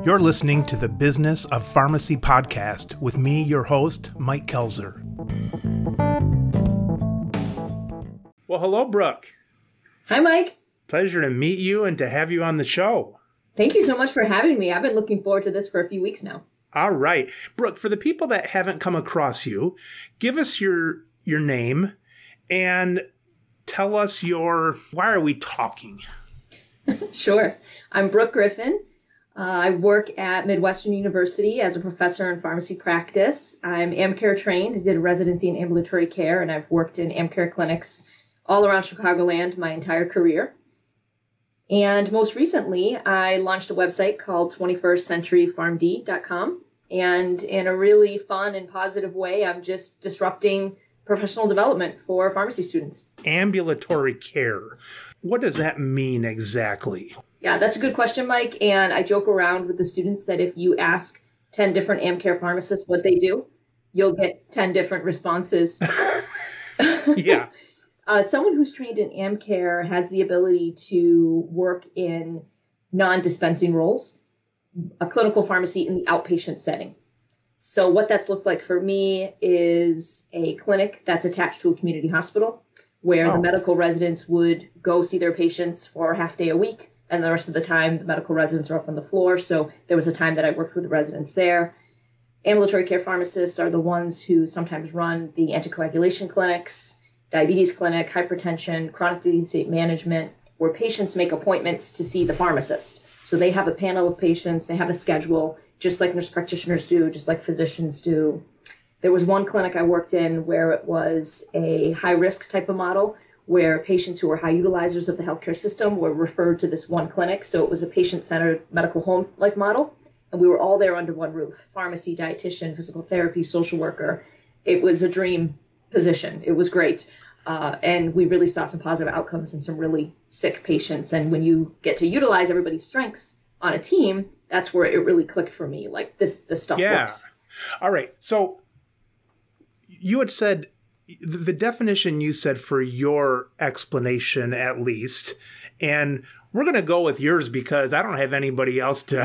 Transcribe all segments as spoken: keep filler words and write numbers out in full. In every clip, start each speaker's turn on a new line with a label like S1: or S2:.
S1: You're listening to the Business of Pharmacy podcast with me, your host, Mike Kelzer. Well, hello, Brooke.
S2: Hi, Mike.
S1: Pleasure to meet you and to have you on the show.
S2: Thank you so much for having me. I've been looking forward to this for a few weeks now.
S1: All right. Brooke, for the people that haven't come across you, give us your your name and tell us your, why are we talking?
S2: Sure. I'm Brooke Griffin. Uh, I work at Midwestern University as a professor in pharmacy practice. I'm AmCare trained. I did a residency in ambulatory care, and I've worked in AmCare clinics all around Chicagoland my entire career. And most recently, I launched a website called twenty-first century pharm d dot com. And in a really fun and positive way, I'm just disrupting professional development for pharmacy students.
S1: Ambulatory care. What does that mean exactly?
S2: Yeah, that's a good question, Mike. And I joke around with the students that if you ask ten different AmCare pharmacists what they do, you'll get ten different responses.
S1: Yeah.
S2: Uh, someone who's trained in AmCare has the ability to work in non-dispensing roles, a clinical pharmacy in the outpatient setting. So what that's looked like for me is a clinic that's attached to a community hospital where
S1: oh.
S2: the medical residents would go see their patients for a half day a week. And the rest of the time, the medical residents are up on the floor. So there was a time that I worked with the residents there. Ambulatory care pharmacists are the ones who sometimes run the anticoagulation clinics, diabetes clinic, hypertension, chronic disease state management, where patients make appointments to see the pharmacist. So they have a panel of patients, they have a schedule, just like nurse practitioners do, just like physicians do. There was one clinic I worked in where it was a high-risk type of model, where patients who were high utilizers of the healthcare system were referred to this one clinic. So it was a patient-centered medical home-like model. And we were all there under one roof: pharmacy, dietitian, physical therapy, social worker. It was a dream position. It was great. Uh, and we really saw some positive outcomes in some really sick patients. And when you get to utilize everybody's strengths on a team, that's where it really clicked for me. Like, this, this stuff
S1: yeah.
S2: works.
S1: All right. So you had said, the definition you said for your explanation, at least, and we're going to go with yours because I don't have anybody else to,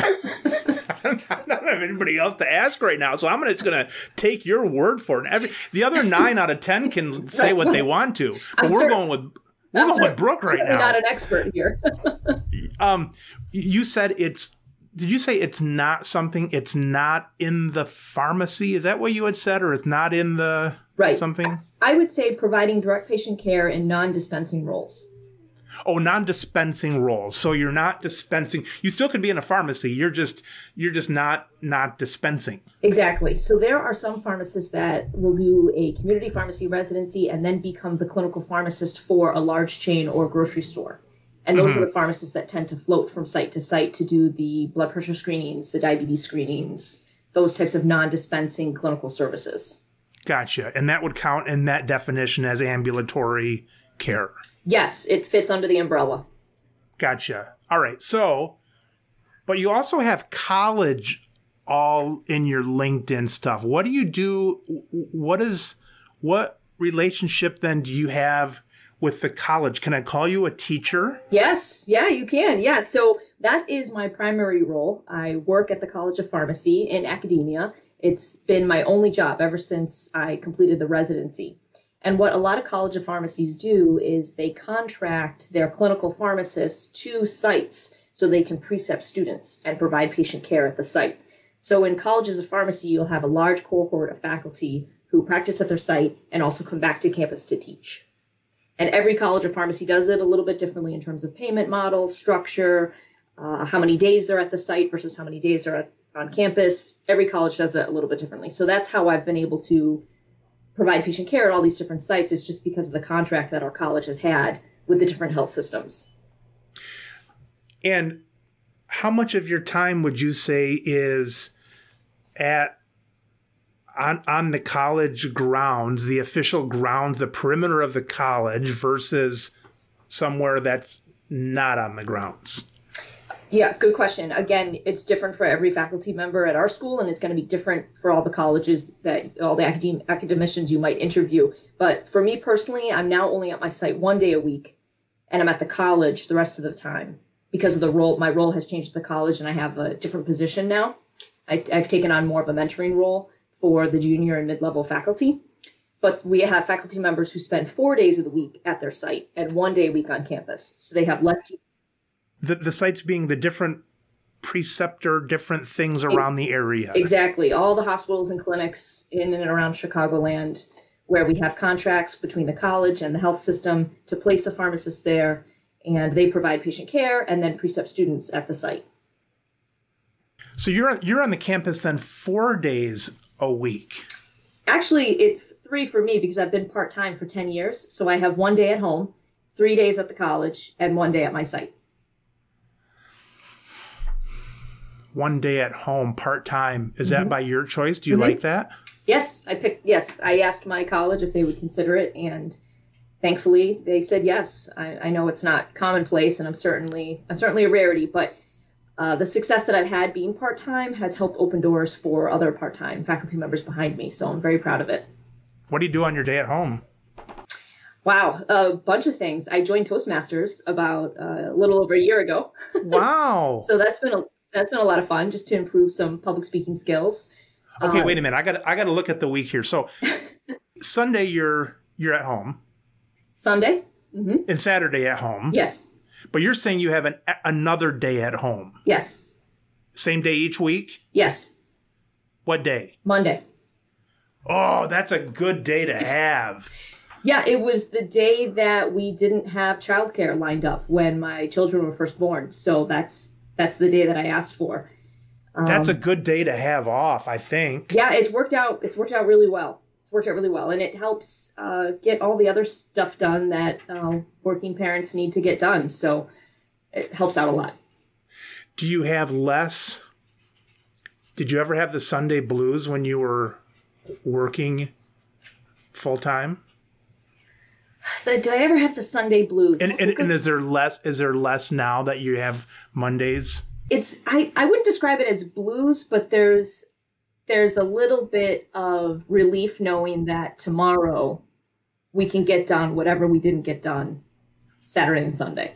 S1: I don't have anybody else to ask right now. So I'm just going to take your word for it. Every, the other nine out of ten can say right. what they want to, but
S2: I'm
S1: we're
S2: certain,
S1: going with we're
S2: I'm
S1: going
S2: certain,
S1: with Brooke right now.
S2: I'm not an expert here.
S1: um, you said it's. Did you say it's not something? It's not in the pharmacy. Is that what you had said, or it's not in the
S2: right.
S1: something?
S2: I would say providing direct patient care in non-dispensing roles.
S1: Oh, non-dispensing roles. So you're not dispensing. You still could be in a pharmacy. You're just you're just not not dispensing.
S2: Exactly. So there are some pharmacists that will do a community pharmacy residency and then become the clinical pharmacist for a large chain or grocery store. And those mm-hmm. are the pharmacists that tend to float from site to site to do the blood pressure screenings, the diabetes screenings, those types of non-dispensing clinical services.
S1: Gotcha. And that would count in that definition as ambulatory care.
S2: Yes, it fits under the umbrella.
S1: Gotcha. All right. So, but you also have college all in your LinkedIn stuff. What do you do? What is, what relationship then do you have with the college? Can I call you a teacher?
S2: Yes. Yeah, you can. Yeah. So that is my primary role. I work at the College of Pharmacy in academia. It's been my only job ever since I completed the residency. And what a lot of College of Pharmacies do is they contract their clinical pharmacists to sites so they can precept students and provide patient care at the site. So in colleges of pharmacy, you'll have a large cohort of faculty who practice at their site and also come back to campus to teach. And every College of Pharmacy does it a little bit differently in terms of payment models, structure, uh, how many days they're at the site versus how many days they're at, on campus. Every college does it a little bit differently. So that's how I've been able to provide patient care at all these different sites, is just because of the contract that our college has had with the different health systems.
S1: And how much of your time would you say is at On, on the college grounds, the official grounds, the perimeter of the college versus somewhere that's not on the grounds?
S2: Yeah, good question. Again, it's different for every faculty member at our school, and it's going to be different for all the colleges that all the academ- academicians you might interview. But for me personally, I'm now only at my site one day a week, and I'm at the college the rest of the time because of the role, my role has changed at the college and I have a different position now. I, I've taken on more of a mentoring role for the junior and mid-level faculty. But we have faculty members who spend four days of the week at their site and one day a week on campus. So they have less.
S1: The, the sites being the different preceptor, different things around the area.
S2: Exactly. All the hospitals and clinics in and around Chicagoland where we have contracts between the college and the health system to place a pharmacist there. And they provide patient care and then precept students at the site.
S1: So you're you're on the campus then four days a week.
S2: Actually, it three for me because I've been part-time for ten years. So I have one day at home, three days at the college, and one day at my site.
S1: One day at home, part-time. Is mm-hmm. that by your choice? Do you
S2: mm-hmm.
S1: like that?
S2: Yes, I picked, yes. I asked my college if they would consider it, and thankfully they said yes. I, I know it's not commonplace, and I'm certainly, I'm certainly a rarity, but Uh, the success that I've had being part-time has helped open doors for other part-time faculty members behind me. So I'm very proud of it.
S1: What do you do on your day at home?
S2: Wow, a bunch of things. I joined Toastmasters about uh, a little over a year ago.
S1: Wow.
S2: So that's been a that's been a lot of fun just to improve some public speaking skills.
S1: Okay,
S2: uh,
S1: wait a minute. I got I got to look at the week here. So Sunday you're you're at home.
S2: Sunday. Mm-hmm.
S1: And Saturday at home.
S2: Yes.
S1: But you're saying you have an, another day at home.
S2: Yes.
S1: Same day each week?
S2: Yes.
S1: What day?
S2: Monday.
S1: Oh, that's a good day to have.
S2: Yeah, it was the day that we didn't have childcare lined up when my children were first born. So that's that's the day that I asked for. Um,
S1: that's a good day to have off, I think.
S2: Yeah, it's worked out. It's worked out really well. It's worked out really well, and it helps uh, get all the other stuff done that uh, working parents need to get done. So it helps out a lot.
S1: Do you have less? Did you ever have the Sunday blues when you were working full time?
S2: Did I ever have the Sunday blues?
S1: And, and, and is there less? Is there less now that you have Mondays?
S2: It's I, I wouldn't describe it as blues, but there's there's a little bit of relief knowing that tomorrow we can get done whatever we didn't get done Saturday and Sunday.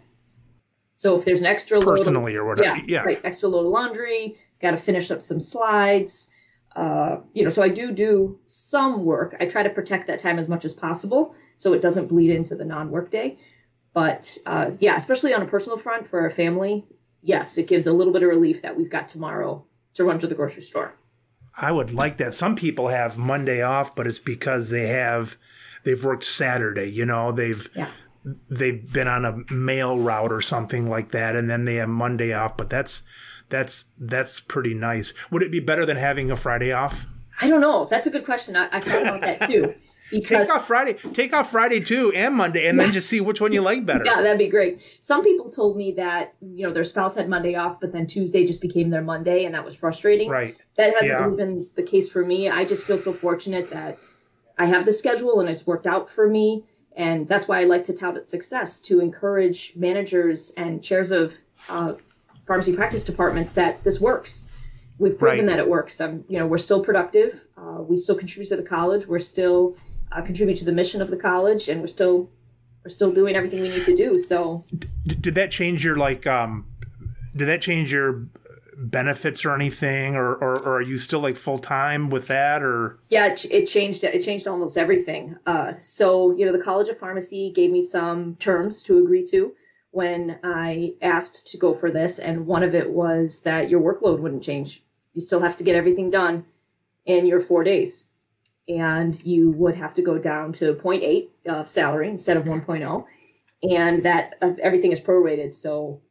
S2: So if there's an extra load
S1: personally
S2: of,
S1: or whatever,
S2: yeah,
S1: yeah,
S2: right, extra load of laundry, got to finish up some slides. Uh, you know, so I do do some work. I try to protect that time as much as possible so it doesn't bleed into the non-work day. But uh, yeah, especially on a personal front for our family, yes, it gives a little bit of relief that we've got tomorrow to run to the grocery store.
S1: I would like that. Some people have Monday off, but it's because they have they've worked Saturday. You know, they've
S2: yeah.
S1: they've been on a mail route or something like that, and then they have Monday off. But that's that's that's pretty nice. Would it be better than having a Friday off?
S2: I don't know. That's a good question. I, I thought about that too. Because,
S1: take off Friday, take off Friday too, and Monday, and yeah. then just see which one you like better.
S2: Yeah, that'd be great. Some people told me that you know their spouse had Monday off, but then Tuesday just became their Monday, and that was frustrating.
S1: Right.
S2: That hasn't
S1: yeah.
S2: really been the case for me. I just feel so fortunate that I have the schedule and it's worked out for me, and that's why I like to tout its success to encourage managers and chairs of uh, pharmacy practice departments that this works. We've proven right. that it works. Um, you know, we're still productive. Uh, we still contribute to the college. We're still Uh, contribute to the mission of the college, and we're still we're still doing everything we need to do. So,
S1: D- did that change your like? Um, did that change your benefits or anything, or or, or are you still like full time with that? Or
S2: yeah, it, it changed. It changed almost everything. Uh, so you know, the College of Pharmacy gave me some terms to agree to when I asked to go for this, and one of it was that your workload wouldn't change. You still have to get everything done in your four days. And you would have to go down to zero point eight of salary instead of one point oh. And that uh, everything is prorated. So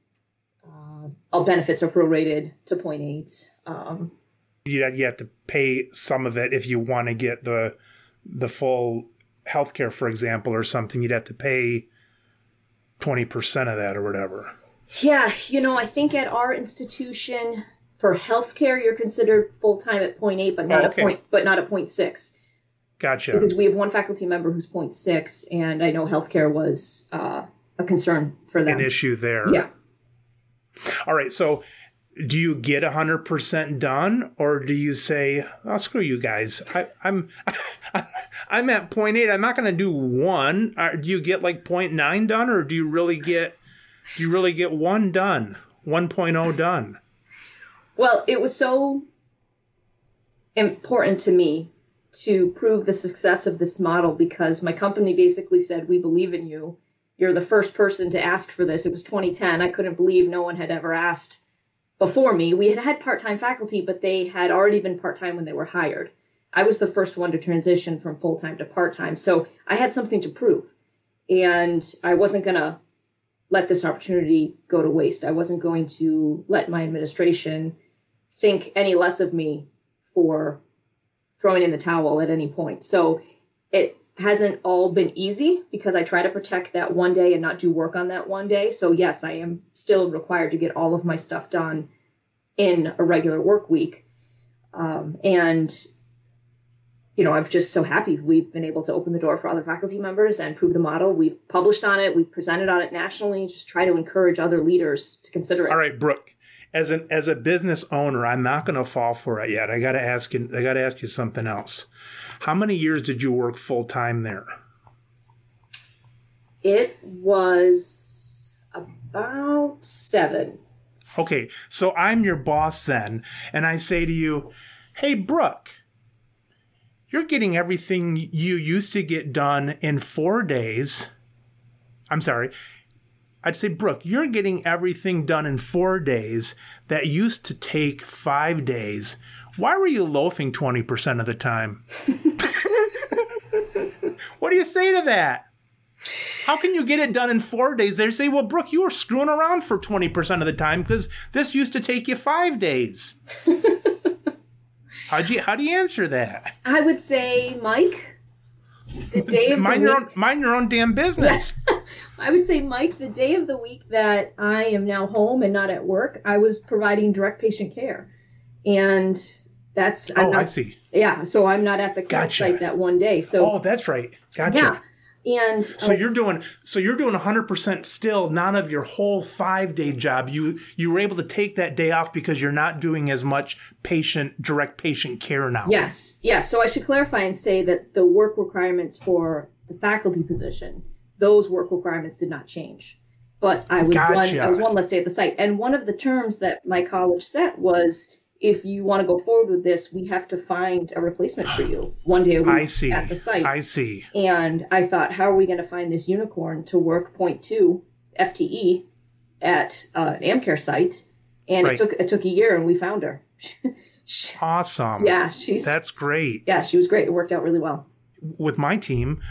S2: uh, all benefits are prorated to zero point eight. Um,
S1: you, you have to pay some of it if you want to get the the full healthcare, for example, or something. You'd have to pay twenty percent of that or whatever.
S2: Yeah. You know, I think at our institution for healthcare, you're considered full-time at zero point eight, but not
S1: oh, okay.
S2: a point, but not at zero point six.
S1: Gotcha.
S2: Because we have one faculty member who's zero point six, and I know healthcare was uh, a concern for them.
S1: An issue there.
S2: Yeah.
S1: All right. So do you get one hundred percent done, or do you say, oh, screw you guys. I, I'm I'm at zero point eight. I'm not going to do one. Or do you get like zero point nine done, or do you really get You really get one done, one point oh done.
S2: Well, it was so important to me to prove the success of this model because my company basically said, we believe in you. You're the first person to ask for this. It was twenty ten. I couldn't believe no one had ever asked before me. We had had part-time faculty, but they had already been part-time when they were hired. I was the first one to transition from full-time to part-time. So I had something to prove. And I wasn't going to let this opportunity go to waste. I wasn't going to let my administration think any less of me for throwing in the towel at any point. So it hasn't all been easy because I try to protect that one day and not do work on that one day. So yes, I am still required to get all of my stuff done in a regular work week. Um, and, you know, I'm just so happy we've been able to open the door for other faculty members and prove the model. We've published on it. We've presented on it nationally. Just try to encourage other leaders to consider it.
S1: All right, Brooke. As an as a business owner, I'm not going to fall for it yet. I got to ask you. I got to ask you something else. How many years did you work full time there?
S2: It was about seven.
S1: Okay, so I'm your boss then, and I say to you, "Hey, Brooke, you're getting everything you used to get done in four days." I'm sorry. I'd say, Brooke, you're getting everything done in four days that used to take five days. Why were you loafing twenty percent of the time? What do you say to that? How can you get it done in four days? They say, well, Brooke, you were screwing around for twenty percent of the time because this used to take you five days. How'd you, how do you answer that?
S2: I would say, Mike, the day of
S1: mind
S2: the
S1: your
S2: week,
S1: own, mind your own damn business.
S2: I would say, Mike, the day of the week that I am now home and not at work, I was providing direct patient care. And that's... I'm
S1: oh,
S2: not,
S1: I see.
S2: Yeah, so I'm not at the
S1: Gotcha.
S2: site that one day. So,
S1: oh, that's right. Gotcha.
S2: Yeah. And
S1: so uh, you're doing so you're doing one hundred percent still, none of your whole five-day job. You you were able to take that day off because you're not doing as much patient direct patient care now.
S2: Yes. Yes. So I should clarify and say that the work requirements for the faculty position, those work requirements did not change. But I was
S1: Gotcha.
S2: one I was one less day at the site. And one of the terms that my college set was, if you want to go forward with this, we have to find a replacement for you one day a week
S1: I see.
S2: at the site.
S1: I see.
S2: And I thought, how are we going to find this unicorn to work point two F T E at uh, an AmCare site? And
S1: Right.
S2: it took it took a year, and we found her. She-
S1: Awesome.
S2: yeah, she's
S1: That's great.
S2: yeah, she was great. It worked out really well.
S1: With my team,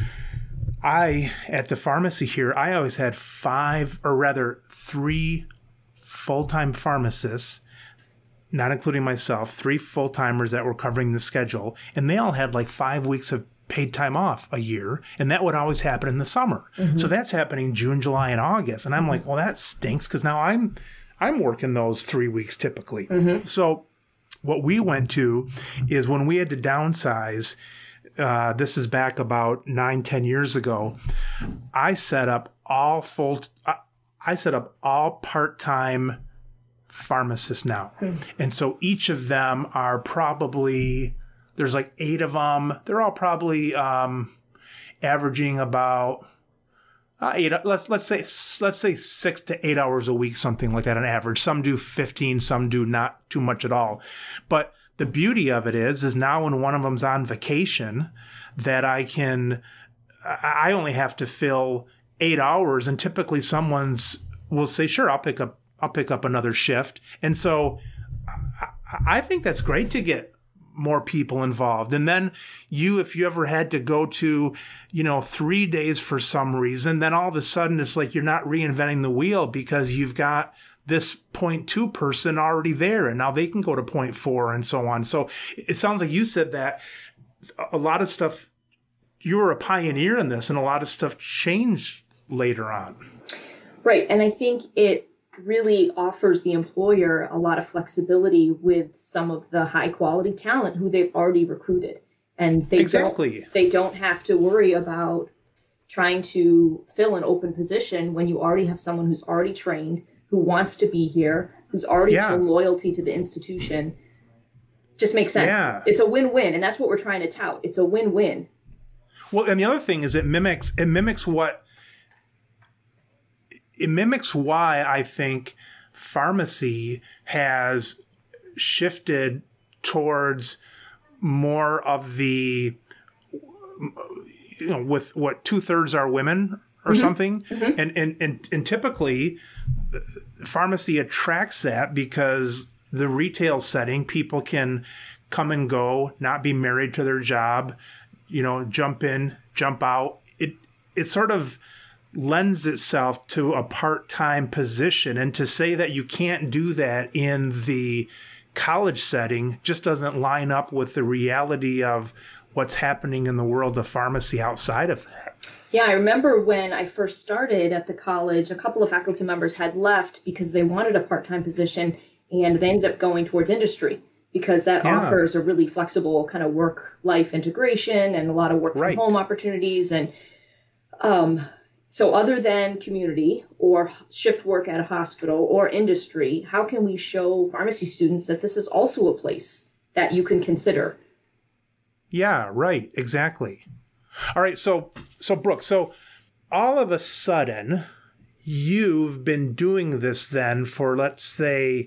S1: I, at the pharmacy here, I always had five, or rather three full-time pharmacists, not including myself, three full-timers that were covering the schedule, and they all had like five weeks of paid time off a year, and that would always happen in the summer. Mm-hmm. So that's happening June, July, and August, and I'm like, well, that stinks because now I'm I'm working those three weeks typically. Mm-hmm. So what we went to is when we had to downsize. Uh, this is back about nine, ten years ago. I set up all full. Uh, I set up all part-time pharmacists now. Hmm. And so each of them are probably, there's like eight of them. They're all probably um, averaging about uh, eight, let's, let's say, let's say six to eight hours a week, something like that on average. Some do fifteen, some do not too much at all. But the beauty of it is, is now when one of them's on vacation, that I can, I only have to fill eight hours, and typically someone's will say, sure, I'll pick up I'll pick up another shift. And so I think that's great to get more people involved. And then you, if you ever had to go to, you know, three days for some reason, then all of a sudden it's like you're not reinventing the wheel because you've got this point two person already there, and now they can go to point four and so on. So it sounds like you said that a lot of stuff, you were a pioneer in this, and a lot of stuff changed later on.
S2: Right. And I think it really offers the employer a lot of flexibility with some of the high quality talent who they've already recruited. And they
S1: exactly.
S2: don't, they don't have to worry about trying to fill an open position when you already have someone who's already trained, who wants to be here, who's already
S1: yeah.
S2: shown loyalty to the institution. Just makes sense.
S1: Yeah.
S2: It's a win-win. And that's what we're trying to tout. It's a win-win.
S1: Well, and the other thing is it mimics, it mimics what, it mimics why I think pharmacy has shifted towards more of the, you know, with what two thirds are women or mm-hmm. something. Mm-hmm. And, and, and, and typically pharmacy attracts that because the retail setting, people can come and go, not be married to their job, you know, jump in, jump out. It, it sort of lends itself to a part-time position. And to say that you can't do that in the college setting just doesn't line up with the reality of what's happening in the world of pharmacy outside of that.
S2: Yeah, I remember when I first started at the college, a couple of faculty members had left because they wanted a part-time position, and they ended up going towards industry because that yeah. offers a really flexible kind of work-life integration and a lot of work-from-home right. opportunities. And um, so other than community or shift work at a hospital or industry, how can we show pharmacy students that this is also a place that you can consider?
S1: Yeah, right. Exactly. All right. So, so Brooke, so all of a sudden you've been doing this then for, let's say,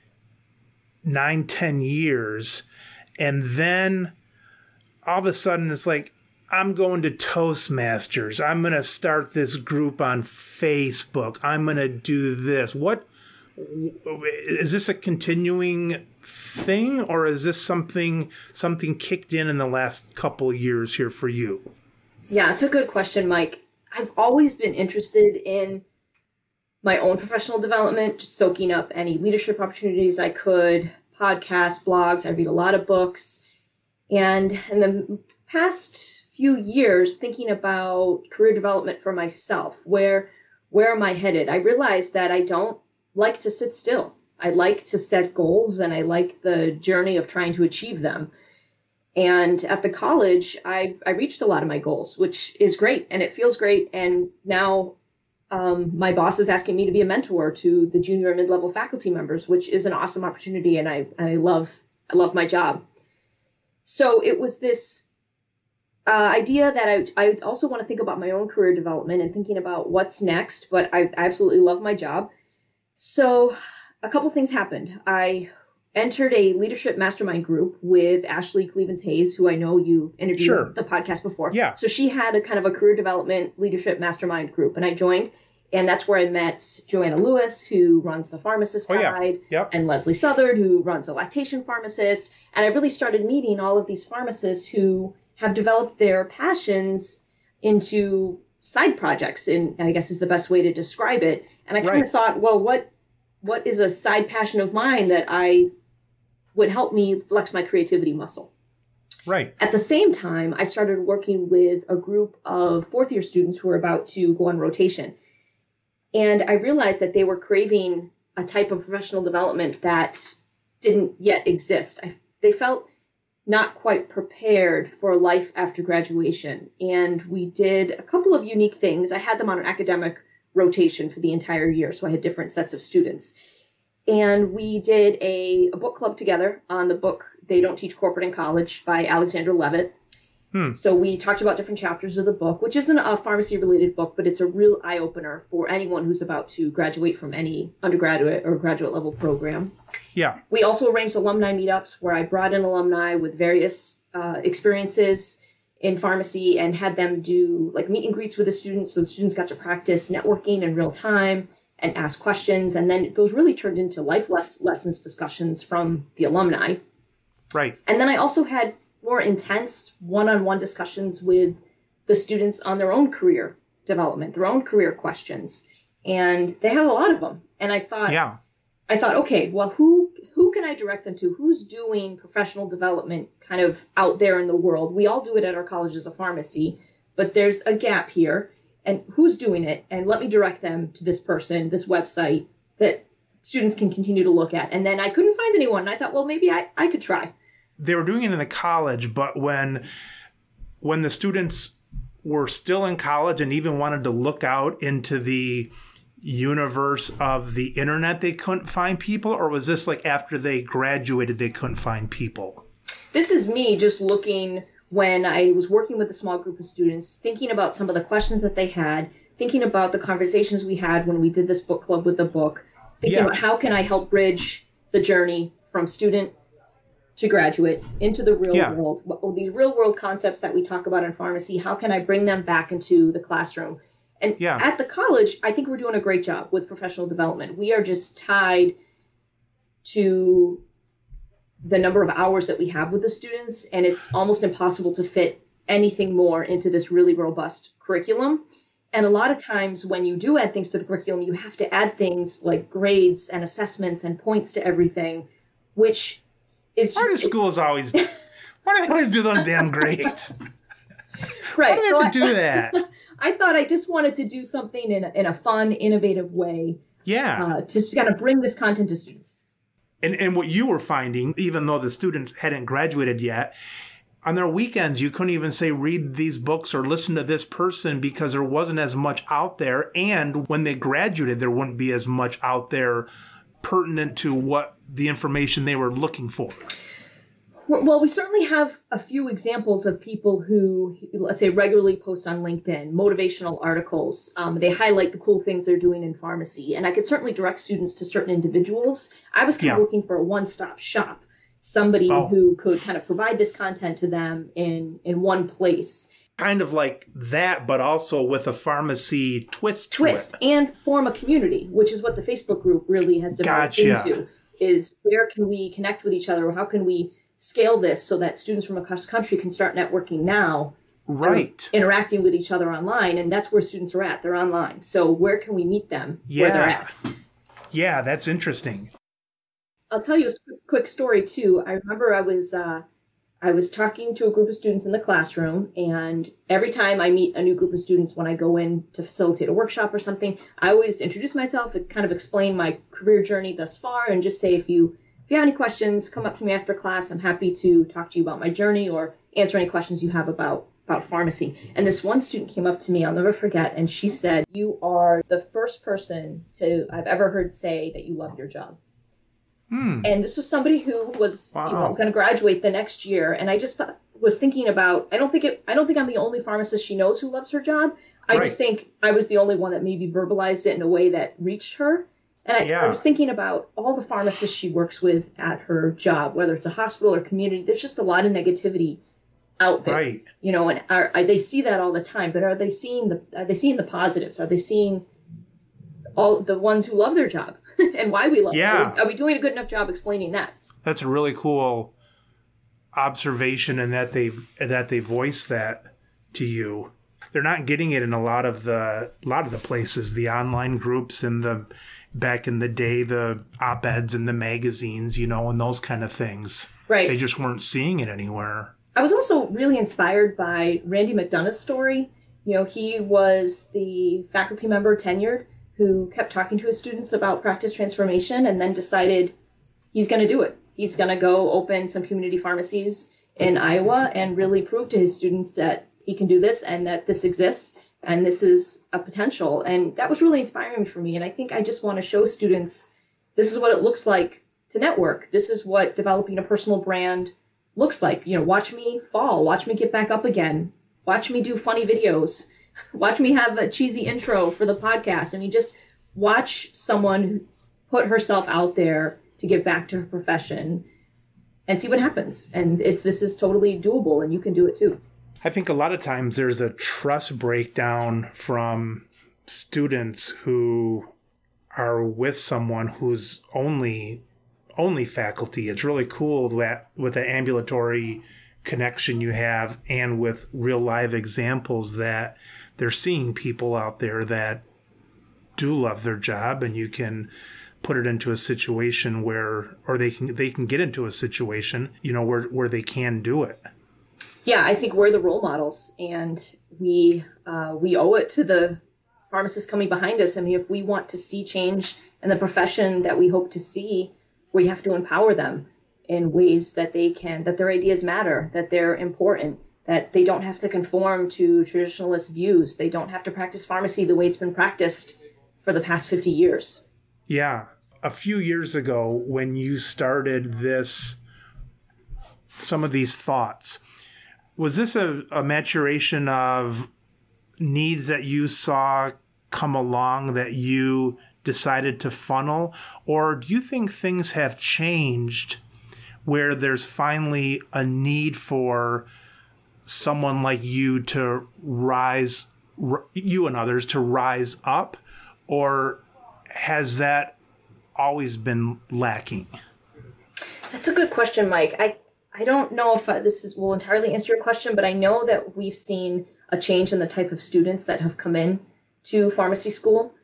S1: nine, ten years. And then all of a sudden it's like, I'm going to Toastmasters. I'm going to start this group on Facebook. I'm going to do this. What is this a continuing thing, or is this something something kicked in in the last couple of years here for you?
S2: Yeah, it's a good question, Mike. I've always been interested in my own professional development, just soaking up any leadership opportunities I could, podcasts, blogs. I read a lot of books. And in the past few years, thinking about career development for myself, where where am I headed? I realized that I don't like to sit still. I like to set goals, and I like the journey of trying to achieve them. And at the college, I I reached a lot of my goals, which is great, and it feels great. And now um, my boss is asking me to be a mentor to the junior and mid-level faculty members, which is an awesome opportunity, and I I love I love my job. So it was this uh, idea that I I also want to think about my own career development and thinking about what's next. But I, I absolutely love my job. So a couple things happened. I entered a leadership mastermind group with Ashley Clevens Hayes, who I know you've interviewed
S1: sure.
S2: on the podcast before.
S1: Yeah.
S2: So she had a kind of a career development leadership mastermind group, and I joined. And that's where I met Joanna Lewis, who runs the Pharmacist
S1: oh,
S2: Guide,
S1: yeah. yep.
S2: and Leslie Southard, who runs the Lactation Pharmacist. And I really started meeting all of these pharmacists who have developed their passions into side projects, and I guess is the best way to describe it. And I kind
S1: right.
S2: of thought, well, what what is a side passion of mine that I would help me flex my creativity muscle?
S1: Right.
S2: At the same time, I started working with a group of fourth year students who were about to go on rotation. And I realized that they were craving a type of professional development that didn't yet exist. I, they felt not quite prepared for life after graduation. And we did a couple of unique things. I had them on an academic rotation for the entire year, so I had different sets of students. And we did a, a book club together on the book They Don't Teach Corporate in College by Alexandra Levitt. Hmm. So we talked about different chapters of the book, which isn't a pharmacy-related book, but it's a real eye-opener for anyone who's about to graduate from any undergraduate or graduate-level program.
S1: Yeah.
S2: We also arranged alumni meetups where I brought in alumni with various uh, experiences in pharmacy and had them do like meet and greets with the students. So the students got to practice networking in real time and ask questions. And then those really turned into life les- lessons discussions from the alumni.
S1: Right.
S2: And then I also had more intense one-on-one discussions with the students on their own career development, their own career questions. And they have a lot of them. And I thought,
S1: yeah.
S2: I thought, okay, well, who who can I direct them to? Who's doing professional development kind of out there in the world? We all do it at our colleges of pharmacy, but there's a gap here. And who's doing it? And let me direct them to this person, this website that students can continue to look at. And then I couldn't find anyone. And I thought, well, maybe I, I could try.
S1: They were doing it in the college, but when when the students were still in college and even wanted to look out into the universe of the internet, they couldn't find people? Or was this like after they graduated, they couldn't find people?
S2: This is me just looking when I was working with a small group of students, thinking about some of the questions that they had, thinking about the conversations we had when we did this book club with the book, thinking
S1: Yeah.
S2: about how can I help bridge the journey from student to graduate into the real
S1: Yeah.
S2: world. What, these real world concepts that we talk about in pharmacy, how can I bring them back into the classroom? And
S1: Yeah.
S2: at the college, I think we're doing a great job with professional development. We are just tied to the number of hours that we have with the students, and it's almost impossible to fit anything more into this really robust curriculum. And a lot of times when you do add things to the curriculum, you have to add things like grades and assessments and points to everything, which is
S1: Why do schools always, why do they always do those damn grades?
S2: right.
S1: Why do they
S2: So
S1: have to
S2: I-
S1: do that?
S2: I thought I just wanted to do something in a, in a fun, innovative way
S1: Yeah.
S2: uh, to just kind of bring this content to students.
S1: And and what you were finding, even though the students hadn't graduated yet, on their weekends, you couldn't even say, read these books or listen to this person because there wasn't as much out there. And when they graduated, there wouldn't be as much out there pertinent to what the information they were looking for.
S2: Well, we certainly have a few examples of people who, let's say, regularly post on LinkedIn, motivational articles. Um, they highlight the cool things they're doing in pharmacy. And I could certainly direct students to certain individuals. I was kind
S1: Yeah.
S2: of looking for a one-stop shop, somebody
S1: Oh.
S2: who could kind of provide this content to them in, in one place.
S1: Kind of like that, but also with a pharmacy twist to
S2: Twist
S1: it.
S2: and form a community, which is what the Facebook group really has developed
S1: Gotcha.
S2: into, is where can we connect with each other? How can we scale this so that students from across the country can start networking now,
S1: Right.
S2: interacting with each other online? And that's where students are at. They're online. So where can we meet them where they're
S1: Yeah.
S2: at?
S1: Yeah, that's interesting.
S2: I'll tell you a quick- quick story too. I remember I was uh, I was talking to a group of students in the classroom, and every time I meet a new group of students when I go in to facilitate a workshop or something, I always introduce myself and kind of explain my career journey thus far, and just say, if you if you have any questions, come up to me after class. I'm happy to talk to you about my journey or answer any questions you have about about pharmacy. And this one student came up to me, I'll never forget, and she said, "You are the first person to I've ever heard say that you love your job."
S1: Hmm.
S2: And this was somebody who was you know,
S1: Wow.
S2: going to graduate the next year. And I just thought, was thinking about, I don't think it, I don't think I'm the only pharmacist she knows who loves her job. I
S1: Right.
S2: just think I was the only one that maybe verbalized it in a way that reached her. And I,
S1: Yeah.
S2: I was thinking about all the pharmacists she works with at her job, whether it's a hospital or community. There's just a lot of negativity out there,
S1: Right.
S2: you know, and are, are they see that all the time, but are they seeing the, are they seeing the positives? Are they seeing all the ones who love their job and why we love
S1: Yeah.
S2: it? Are we doing a good enough job explaining that?
S1: That's a really cool observation, and that they've that they voice that to you. They're not getting it in a lot of the a lot of the places, the online groups and the back in the day, the op-eds and the magazines, you know, and those kind of things.
S2: Right.
S1: They just weren't seeing it anywhere.
S2: I was also really inspired by Randy McDonough's story. You know, he was the faculty member tenured who kept talking to his students about practice transformation and then decided he's going to do it. He's going to go open some community pharmacies in Iowa and really prove to his students that he can do this and that this exists and this is a potential. And that was really inspiring for me. And I think I just want to show students this is what it looks like to network. This is what developing a personal brand looks like. You know, watch me fall, watch me get back up again, watch me do funny videos, watch me have a cheesy intro for the podcast. I mean, just watch someone put herself out there to give back to her profession and see what happens. And it's this is totally doable, and you can do it too.
S1: I think a lot of times there's a trust breakdown from students who are with someone who's only only faculty. It's really cool that with the ambulatory connection you have and with real live examples that they're seeing people out there that do love their job, and you can put it into a situation where, or they can they can get into a situation, you know, where where they can do it.
S2: Yeah, I think we're the role models, and we uh, we owe it to the pharmacists coming behind us. I mean, if we want to see change in the profession that we hope to see, we have to empower them in ways that they can, that their ideas matter, that they're important, that they don't have to conform to traditionalist views. They don't have to practice pharmacy the way it's been practiced for the past fifty years.
S1: Yeah. A few years ago, when you started this, some of these thoughts, was this a, a maturation of needs that you saw come along that you decided to funnel? Or do you think things have changed where there's finally a need for someone like you to rise, you and others to rise up? Or has that always been lacking?
S2: That's a good question, Mike. I, I don't know if I, this is, will entirely answer your question, but I know that we've seen a change in the type of students that have come in to pharmacy school.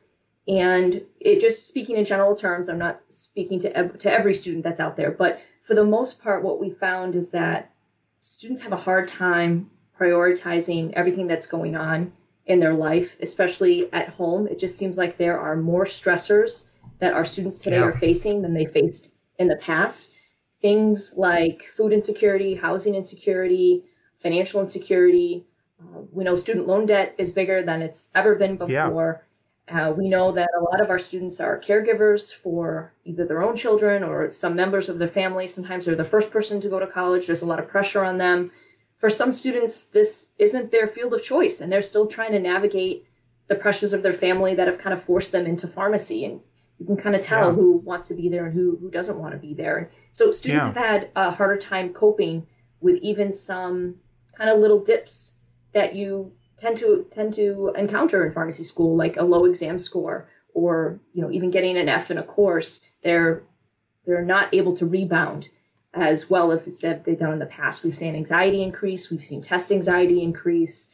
S2: And it just speaking in general terms, I'm not speaking to, to every student that's out there, but for the most part, what we found is that students have a hard time prioritizing everything that's going on in their life, especially at home. It just seems like there are more stressors that our students today yeah. are facing than they faced in the past. Things like food insecurity, housing insecurity, financial insecurity. Uh, we know student loan debt is bigger than it's ever been before. Yeah. Uh, we know that a lot of our students are caregivers for either their own children or some members of their family. Sometimes they're the first person to go to college. There's a lot of pressure on them. For some students, this isn't their field of choice, and they're still trying to navigate the pressures of their family that have kind of forced them into pharmacy. And you can kind of tell yeah. who wants to be there and who, who doesn't want to be there. So students yeah. have had a harder time coping with even some kind of little dips that you tend to tend to encounter in pharmacy school, like a low exam score, or you know even getting an F in a course. They're they're not able to rebound as well as they've done in the past. We've seen anxiety increase. We've seen test anxiety increase.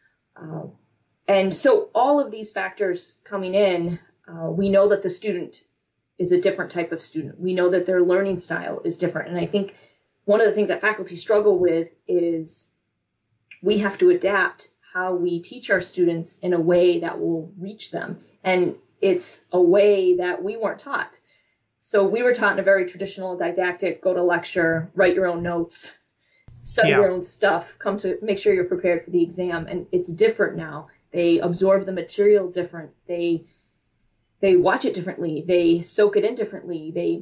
S2: Uh, and so all of these factors coming in, uh, we know that the student is a different type of student. We know that their learning style is different. And I think one of the things that faculty struggle with is we have to adapt how we teach our students in a way that will reach them. And it's a way that we weren't taught. So we were taught in a very traditional didactic, go to lecture, write your own notes, study yeah. your own stuff, come to make sure you're prepared for the exam. And it's different now. They absorb the material different. They they watch it differently. They soak it in differently. They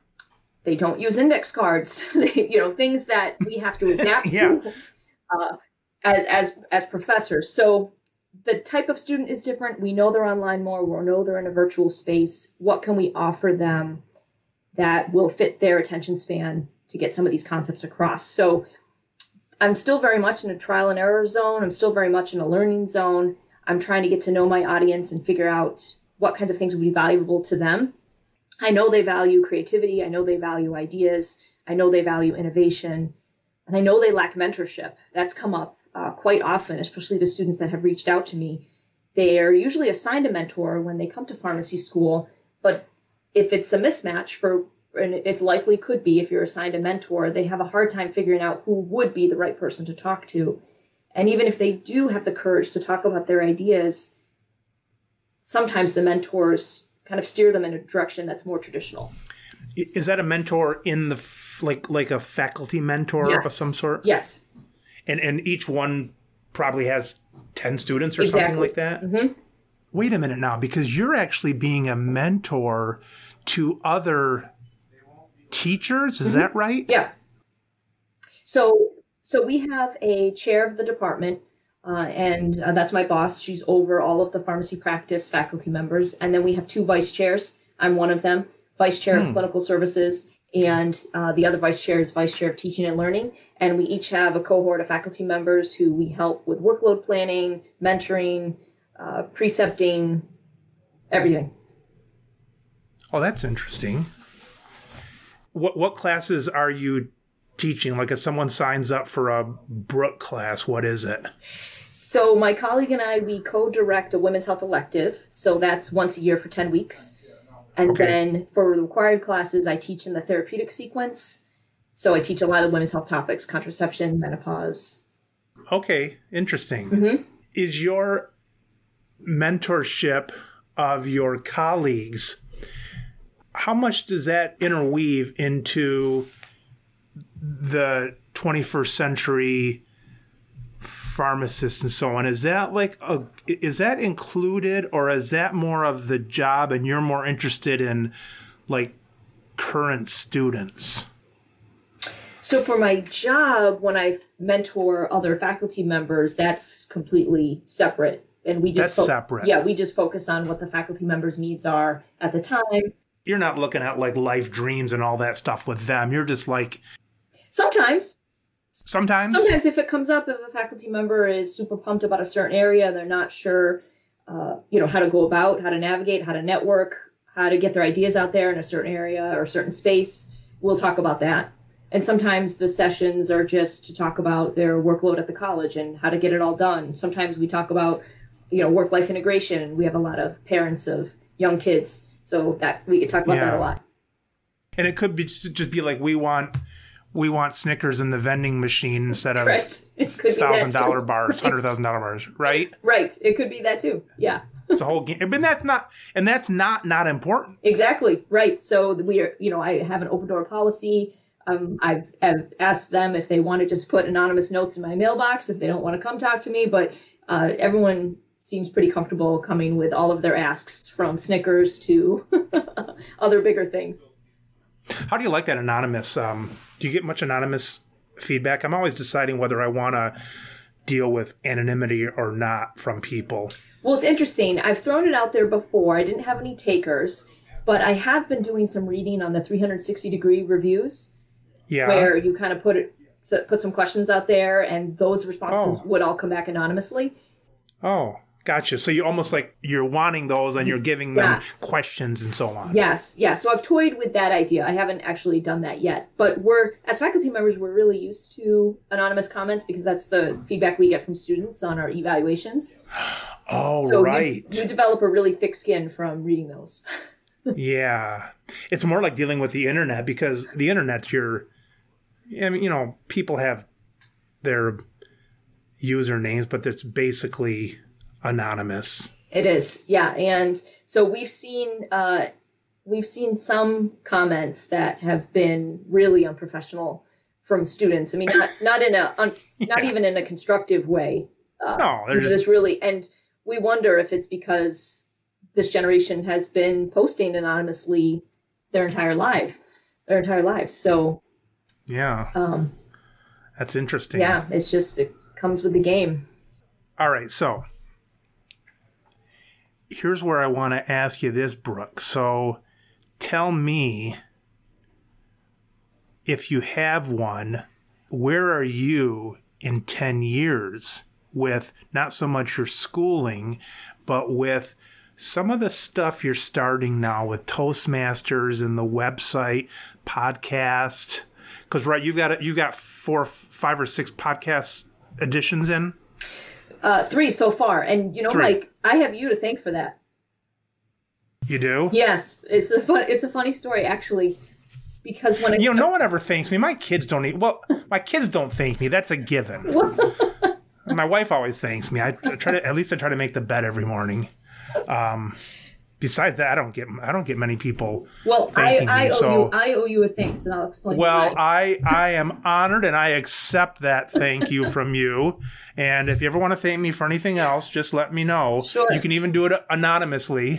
S2: they don't use index cards. they, you know, things that we have to adapt yeah. to uh, as as as professors. So the type of student is different. We know they're online more. We know they're in a virtual space. What can we offer them that will fit their attention span to get some of these concepts across? So I'm still very much in a trial and error zone. I'm still very much in a learning zone. I'm trying to get to know my audience and figure out what kinds of things would be valuable to them. I know they value creativity. I know they value ideas. I know they value innovation. And I know they lack mentorship. That's come up uh, quite often, especially the students that have reached out to me. They are usually assigned a mentor when they come to pharmacy school, but if it's a mismatch for, and it likely could be if you're assigned a mentor, they have a hard time figuring out who would be the right person to talk to. And even if they do have the courage to talk about their ideas, sometimes the mentors kind of steer them in a direction that's more traditional.
S1: Is that a mentor in the, like like a faculty mentor
S2: yes.
S1: of some sort?
S2: Yes.
S1: And and each one probably has ten students or
S2: exactly.
S1: something like that?
S2: Mm-hmm.
S1: Wait a minute now, because you're actually being a mentor to other teachers. Is mm-hmm. that right?
S2: Yeah. So so we have a chair of the department, uh, and uh, that's my boss. She's over all of the pharmacy practice faculty members. And then we have two vice chairs. I'm one of them, vice chair hmm. of clinical services, and uh, the other vice chair is vice chair of teaching and learning. And we each have a cohort of faculty members who we help with workload planning, mentoring, uh, precepting, everything.
S1: Oh, that's interesting. What what classes are you teaching? Like if someone signs up for a Brooke class, what is it?
S2: So my colleague and I, we co-direct a women's health elective. So that's once a year for ten weeks. And okay. then for the required classes, I teach in the therapeutic sequence. So I teach a lot of women's health topics, contraception, menopause.
S1: Okay, interesting.
S2: Mm-hmm.
S1: Is your mentorship of your colleagues, how much does that interweave into the twenty-first century pharmacists and so on? Is that like a, is that included, or is that more of the job and you're more interested in like current students?
S2: So for my job, when I mentor other faculty members, that's completely separate And we just
S1: That's separate.
S2: Yeah, we just focus on what the faculty members' needs are at the time.
S1: You're not looking at like life dreams and all that stuff with them. You're just like
S2: sometimes.
S1: Sometimes.
S2: Sometimes if it comes up, if a faculty member is super pumped about a certain area, they're not sure, uh, you know, how to go about, how to navigate, how to network, how to get their ideas out there in a certain area or a certain space, we'll talk about that. And sometimes the sessions are just to talk about their workload at the college and how to get it all done. Sometimes we talk about, you know, work-life integration. We have a lot of parents of young kids, so that we could talk about yeah. that a lot.
S1: And it could be just, just be like, we want we want Snickers in the vending machine instead of thousand dollar bars, hundred thousand dollar bars, right?
S2: Right. It could be that too. Yeah.
S1: It's a whole game, but that's not, and that's not not important.
S2: Exactly. Right. So we are, you know, I have an open door policy. Um, I've, I've asked them if they want to just put anonymous notes in my mailbox if they don't want to come talk to me. But uh, everyone seems pretty comfortable coming with all of their asks, from Snickers to other bigger things.
S1: How do you like that anonymous? Um, do you get much anonymous feedback? I'm always deciding whether I want to deal with anonymity or not from people.
S2: Well, it's interesting. I've thrown it out there before. I didn't have any takers, but I have been doing some reading on the three sixty degree reviews. Yeah. Where you kind of put it, put some questions out there, and those responses oh. would all come back anonymously.
S1: Oh, gotcha. So you almost like you're wanting those and you're giving them yes. questions and so on.
S2: Yes, yes. So I've toyed with that idea. I haven't actually done that yet. But we're, as faculty members, we're really used to anonymous comments because that's the feedback we get from students on our evaluations.
S1: Oh,
S2: so
S1: right.
S2: You, you develop a really thick skin from reading those.
S1: Yeah. It's more like dealing with the internet, because the internet's your... I mean, you know, people have their usernames, but it's basically anonymous.
S2: It is, yeah. And so we've seen uh, we've seen some comments that have been really unprofessional from students. I mean, not, not in a un, yeah. not even in a constructive way. Uh,
S1: no, they're just
S2: this really, and we wonder if it's because this generation has been posting anonymously their entire life, their entire lives. So.
S1: Yeah.
S2: Um,
S1: That's interesting.
S2: Yeah, it's just, it comes with the game.
S1: All right, so here's where I want to ask you this, Brooke. So tell me, if you have one, where are you in ten years with not so much your schooling, but with some of the stuff you're starting now with Toastmasters and the website, podcast? Because, right, you've got you got four, five or six podcast editions in?
S2: Uh, three so far. And, you know, three. Mike, I have you to thank for that.
S1: You do?
S2: Yes. It's a fun, it's a funny story, actually. Because when I...
S1: You know, no one ever thanks me. My kids don't eat... Well, my kids don't thank me. That's a given. My wife always thanks me. I try to... At least I try to make the bed every morning. Um... Besides that, I don't get I don't get many people.
S2: Well,
S1: thanking
S2: I, I
S1: me,
S2: owe
S1: so.
S2: you I owe you a thanks, and I'll explain.
S1: Well,
S2: why.
S1: I I am honored, and I accept that thank you from you. And if you ever want to thank me for anything else, just let me know.
S2: Sure.
S1: You can even do it anonymously.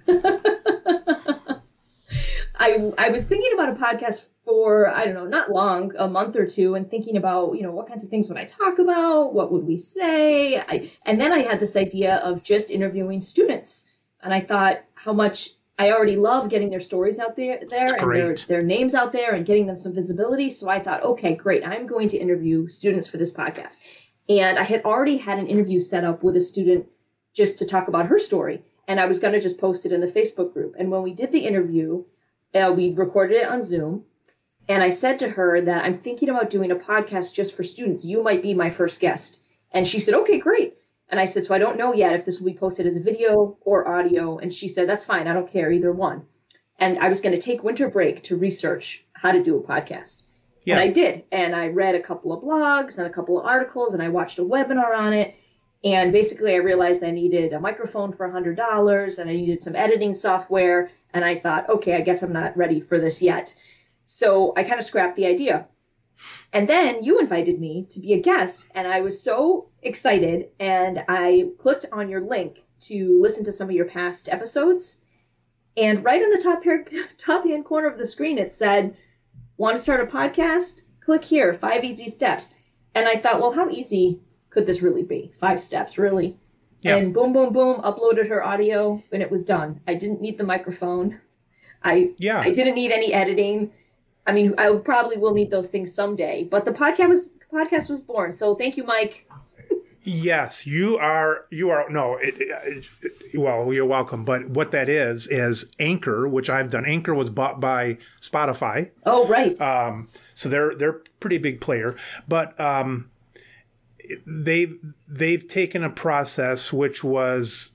S2: I I was thinking about a podcast for, I don't know, not long, a month or two, and thinking about, you know, what kinds of things would I talk about? What would we say? I, and then I had this idea of just interviewing students. And I thought how much I already love getting their stories out there, there and their, their names out there and getting them some visibility. So I thought, okay, great. I'm going to interview students for this podcast. And I had already had an interview set up with a student just to talk about her story. And I was going to just post it in the Facebook group. And when we did the interview, uh, we recorded it on Zoom. And I said to her that I'm thinking about doing a podcast just for students. You might be my first guest. And she said, okay, great. And I said, so I don't know yet if this will be posted as a video or audio. And she said, that's fine. I don't care, either one. And I was going to take winter break to research how to do a podcast. Yeah. And I did. And I read a couple of blogs and a couple of articles, and I watched a webinar on it. And basically I realized I needed a microphone for one hundred dollars and I needed some editing software. And I thought, okay, I guess I'm not ready for this yet. So I kind of scrapped the idea. And then you invited me to be a guest, and I was so excited, and I clicked on your link to listen to some of your past episodes. And right in the top here, top hand corner of the screen, it said, want to start a podcast? Click here, five easy steps. And I thought, well, how easy could this really be? Five steps, really?
S1: Yeah.
S2: And boom, boom, boom, uploaded her audio and it was done. I didn't need the microphone. I
S1: Yeah.
S2: I didn't need any editing. I mean, I probably will need those things someday, but the podcast was podcast was born. So thank you, Mike.
S1: Yes, you are. You are. No, it, it, it, well, you're welcome. But what that is is Anchor, which I've done. Anchor was bought by Spotify.
S2: Oh, right.
S1: Um, so they're they're a pretty big player, but um, they've they've taken a process which was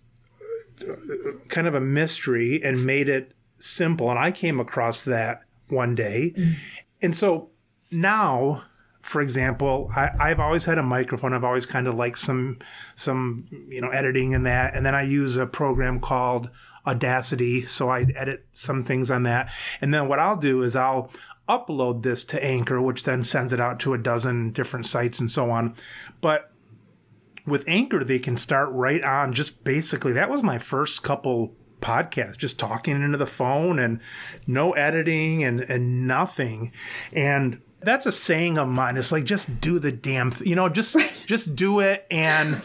S1: kind of a mystery and made it simple. And I came across that one day, mm. and so now. For example, I, I've always had a microphone. I've always kind of liked some, some, you know, editing in that. And then I use a program called Audacity. So I edit some things on that. And then what I'll do is I'll upload this to Anchor, which then sends it out to a dozen different sites and so on. But with Anchor, they can start right on just basically, that was my first couple podcasts, just talking into the phone and no editing and, and nothing. And that's a saying of mine. It's like, just do the damn thing, you know, just, right. just do it. And,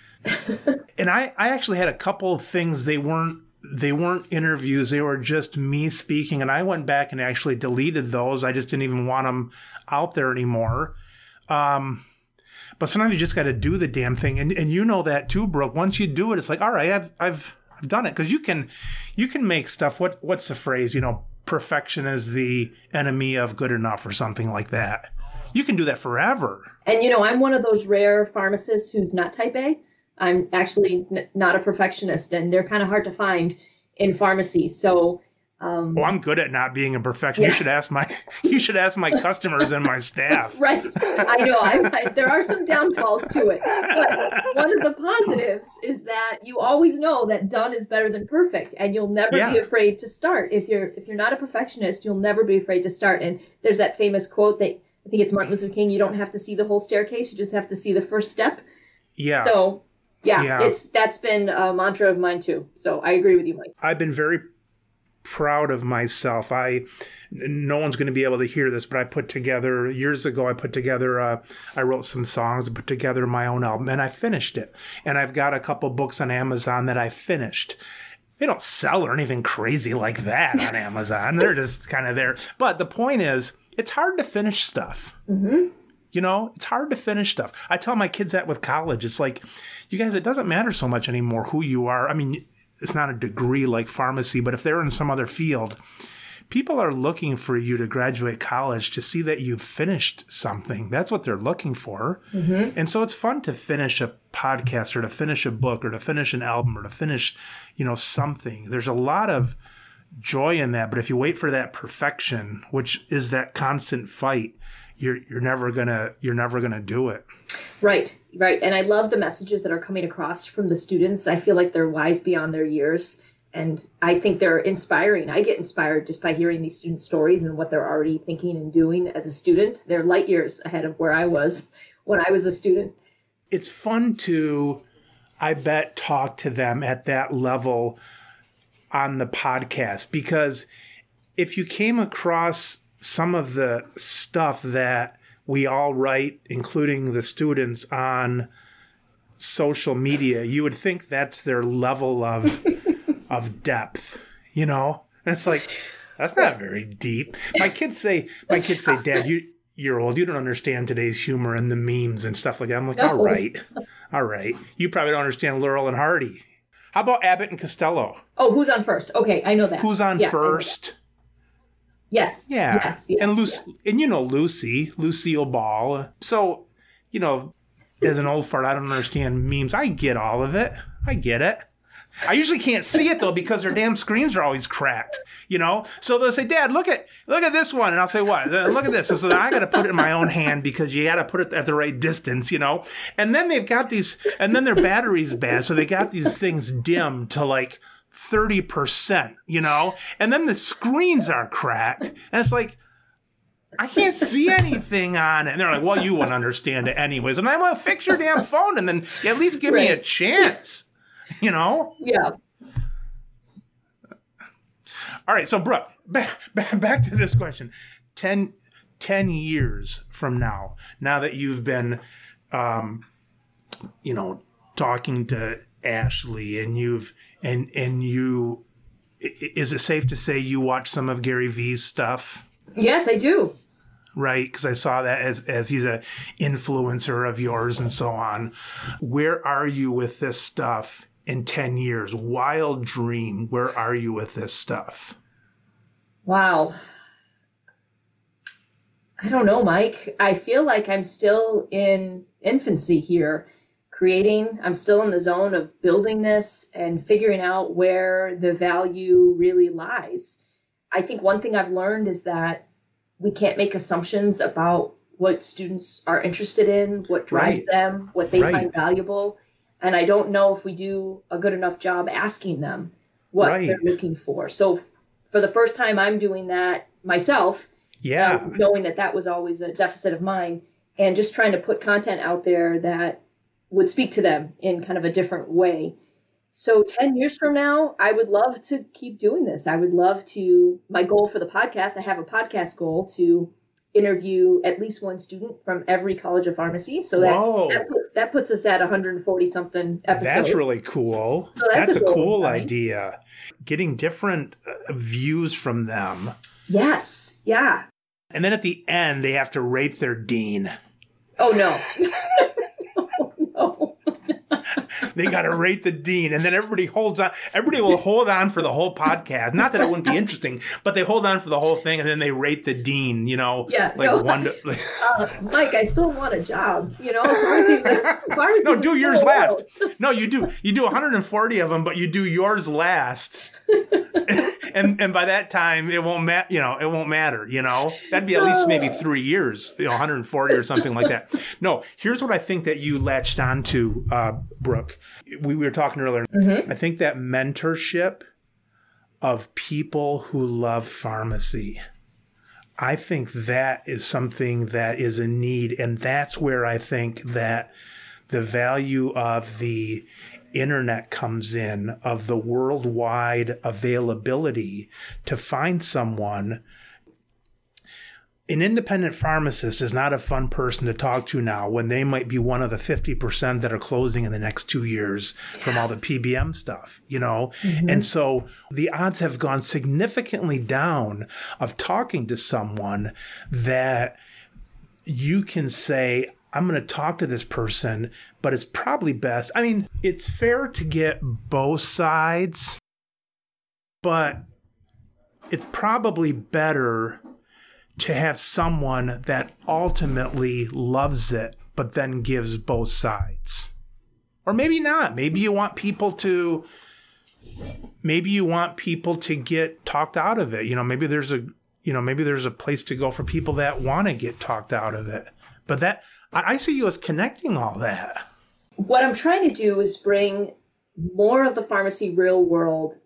S1: and I, I actually had a couple of things. They weren't, they weren't interviews. They were just me speaking. And I went back and actually deleted those. I just didn't even want them out there anymore. Um, but sometimes you just got to do the damn thing. And, and you know that too, Brooke. Once you do it, it's like, all right, I've, I've, I've done it. Cause you can, you can make stuff. What, what's the phrase, you know, perfection is the enemy of good enough or something like that. You can do that forever. And,
S2: you know, I'm one of those rare pharmacists who's not type A. I'm actually n- not a perfectionist, and they're kind of hard to find in pharmacy. So, um,
S1: well, I'm good at not being a perfectionist. Yeah. You should ask my, you should ask my customers and my staff.
S2: Right. I know. I, I, there are some downfalls to it. But one of the positives is that you always know that done is better than perfect, and you'll never yeah. be afraid to start. If you're, if you're not a perfectionist, you'll never be afraid to start. And there's that famous quote that I think it's Martin Luther King, you don't have to see the whole staircase. You just have to see the first step.
S1: Yeah.
S2: So yeah,
S1: yeah.
S2: it's, that's been a mantra of mine too. So I agree with you, Mike.
S1: I've been very proud of myself. I, no one's going to be able to hear this, but I put together, years ago, I put together, uh, I wrote some songs, I put together my own album, and I finished it. And I've got a couple books on Amazon that I finished. They don't sell or anything crazy like that on Amazon. They're just kind of there. But the point is, it's hard to finish stuff.
S2: Mm-hmm.
S1: You know, it's hard to finish stuff. I tell my kids that with college. It's like, you guys, it doesn't matter so much anymore who you are. I mean, it's not a degree like pharmacy, but if they're in some other field, people are looking for you to graduate college to see that you've finished something. That's what they're looking for.
S2: Mm-hmm.
S1: And so it's fun to finish a podcast or to finish a book or to finish an album or to finish, you know, something. There's a lot of joy in that. But if you wait for that perfection, which is that constant fight, you're you're never gonna you're never gonna do it.
S2: Right, right. And I love the messages that are coming across from the students. I feel like they're wise beyond their years. And I think they're inspiring. I get inspired just by hearing these students' stories and what they're already thinking and doing as a student. They're light years ahead of where I was when I was a student.
S1: It's fun to, I bet, talk to them at that level on the podcast, because if you came across some of the stuff that we all write, including the students, on social media, you would think that's their level of of depth, you know? And it's like, that's not very deep. My kids say, my kids say, Dad, you, you're old. You don't understand today's humor and the memes and stuff like that. I'm like,
S2: no.
S1: all right, all right. You probably don't understand Laurel and Hardy. How about Abbott and Costello?
S2: Oh, who's on first? Okay, I know that.
S1: Who's on
S2: yeah,
S1: first?
S2: Yes.
S1: Yeah.
S2: Yes, yes,
S1: and Lucy,
S2: yes.
S1: and you know Lucy, Lucille Ball. So, you know, as an old fart, I don't understand memes. I get all of it. I get it. I usually can't see it though because their damn screens are always cracked, you know? So they'll say, Dad, look at look at this one. And I'll say, what? Look at this. And so then I got to put it in my own hand because you got to put it at the right distance, you know? And then they've got these, and then their battery's bad. So they got these things dimmed to like thirty percent, you know? And then the screens are cracked. And it's like, I can't see anything on it. And they're like, well, you wouldn't understand it anyways. And I'm going to fix your damn phone and then at least give right. me a chance. You know?
S2: Yeah.
S1: All right. So, Brooke, back, back, back to this question. Ten, ten years from now, now that you've been, um, you know, talking to Ashley, and you've and and you is it safe to say you watch some of Gary Vee's stuff?
S2: Yes, I do.
S1: Right, because I saw that as as he's a influencer of yours and so on. Where are you with this stuff in ten years? Wild dream. Where are you with this stuff?
S2: Wow. I don't know, Mike. I feel like I'm still in infancy here, creating. I'm still in the zone of building this and figuring out where the value really lies. I think one thing I've learned is that we can't make assumptions about what students are interested in, what drives
S1: Right.
S2: them, what they
S1: Right.
S2: find valuable. And I don't know if we do a good enough job asking them what
S1: Right.
S2: they're looking for. So f- for the first time, I'm doing that myself.
S1: Yeah.
S2: Uh, knowing that that was always a deficit of mine, and just trying to put content out there that would speak to them in kind of a different way. So ten years from now, I would love to keep doing this. I would love to, my goal for the podcast, I have a podcast goal to interview at least one student from every college of pharmacy. So that,
S1: Whoa.
S2: that, put- that puts us at one hundred forty something episodes.
S1: That's really cool.
S2: So that's
S1: that's
S2: a
S1: a
S2: goal
S1: cool
S2: of mine.
S1: idea. Getting different uh, views from them.
S2: Yes. Yeah.
S1: And then at the end, they have to rate their dean.
S2: Oh, no. Oh, no.
S1: They got to rate the dean. And then everybody holds on. Everybody will hold on for the whole podcast. Not that it wouldn't be interesting, but they hold on for the whole thing. And then they rate the dean, you know,
S2: Yeah,
S1: like
S2: no.
S1: one to. Like,
S2: Uh, Mike, I still want a job. You know, pharmacy's the, pharmacy's
S1: no,
S2: the
S1: do yours
S2: whole
S1: last.
S2: world.
S1: No, you do. You do one hundred forty of them, but you do yours last. and and by that time, it won't matter. You know, it won't matter. You know, that'd be at least maybe three years. You know, one hundred forty or something like that. No, here's what I think that you latched onto, uh, Brooke. We, we were talking earlier.
S2: Mm-hmm.
S1: I think that mentorship of people who love pharmacy. I think that is something that is a need. And that's where I think that the value of the internet comes in, of the worldwide availability to find someone. An independent pharmacist is not a fun person to talk to now when they might be one of the fifty percent that are closing in the next two years from all the P B M stuff, you know? Mm-hmm. And so the odds have gone significantly down of talking to someone that you can say, I'm going to talk to this person, but it's probably best. I mean, it's fair to get both sides, but it's probably better to have someone that ultimately loves it, but then gives both sides. Or maybe not. Maybe you want people to, maybe you want people to get talked out of it. You know, maybe there's a, you know, maybe there's a place to go for people that want to get talked out of it. But that, I, I see you as connecting all that.
S2: What I'm trying to do is bring more of the pharmacy real world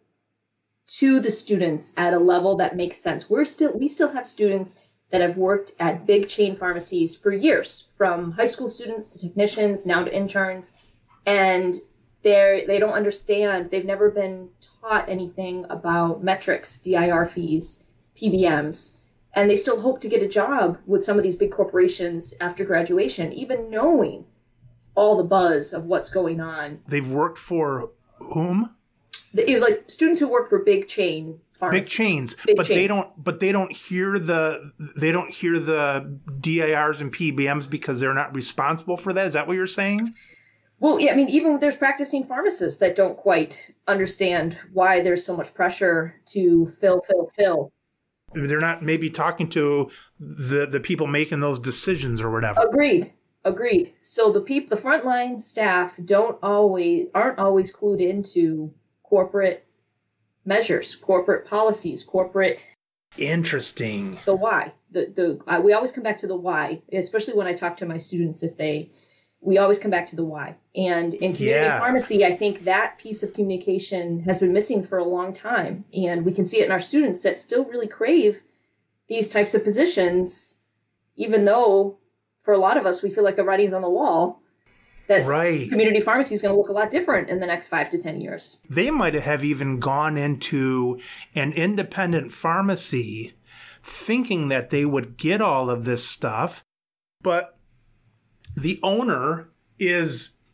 S2: to the students at a level that makes sense. We're still, we still have students that have worked at big chain pharmacies for years, from high school students to technicians, now to interns, and they're, they don't understand. They've never been taught anything about metrics, D I R fees, P B Ms, and they still hope to get a job with some of these big corporations after graduation, even knowing all the buzz of what's going on.
S1: They've worked for whom?
S2: It was like students who work for big chain pharmacies.
S1: Big chains,
S2: Big
S1: but they
S2: chains.
S1: don't. But they don't hear the. They don't hear the D I Rs and P B Ms because they're not responsible for that. Is that what you're saying?
S2: Well, yeah, I mean, even there's practicing pharmacists that don't quite understand why there's so much pressure to fill, fill, fill.
S1: They're not maybe talking to the the people making those decisions or whatever.
S2: Agreed. Agreed. So the people, the frontline staff don't always, aren't always clued into corporate measures, corporate policies, corporate,
S1: Interesting.
S2: the why. The, the, uh, we always come back to the why, especially when I talk to my students, if they, we always come back to the why. And in community
S1: Yeah.
S2: pharmacy, I think that piece of communication has been missing for a long time. And we can see it in our students that still really crave these types of positions, even though for a lot of us, we feel like the writing's on the wall, that
S1: Right.
S2: community pharmacy is going to look a lot different in the next five to ten years.
S1: They might have even gone into an independent pharmacy thinking that they would get all of this stuff, but the owner is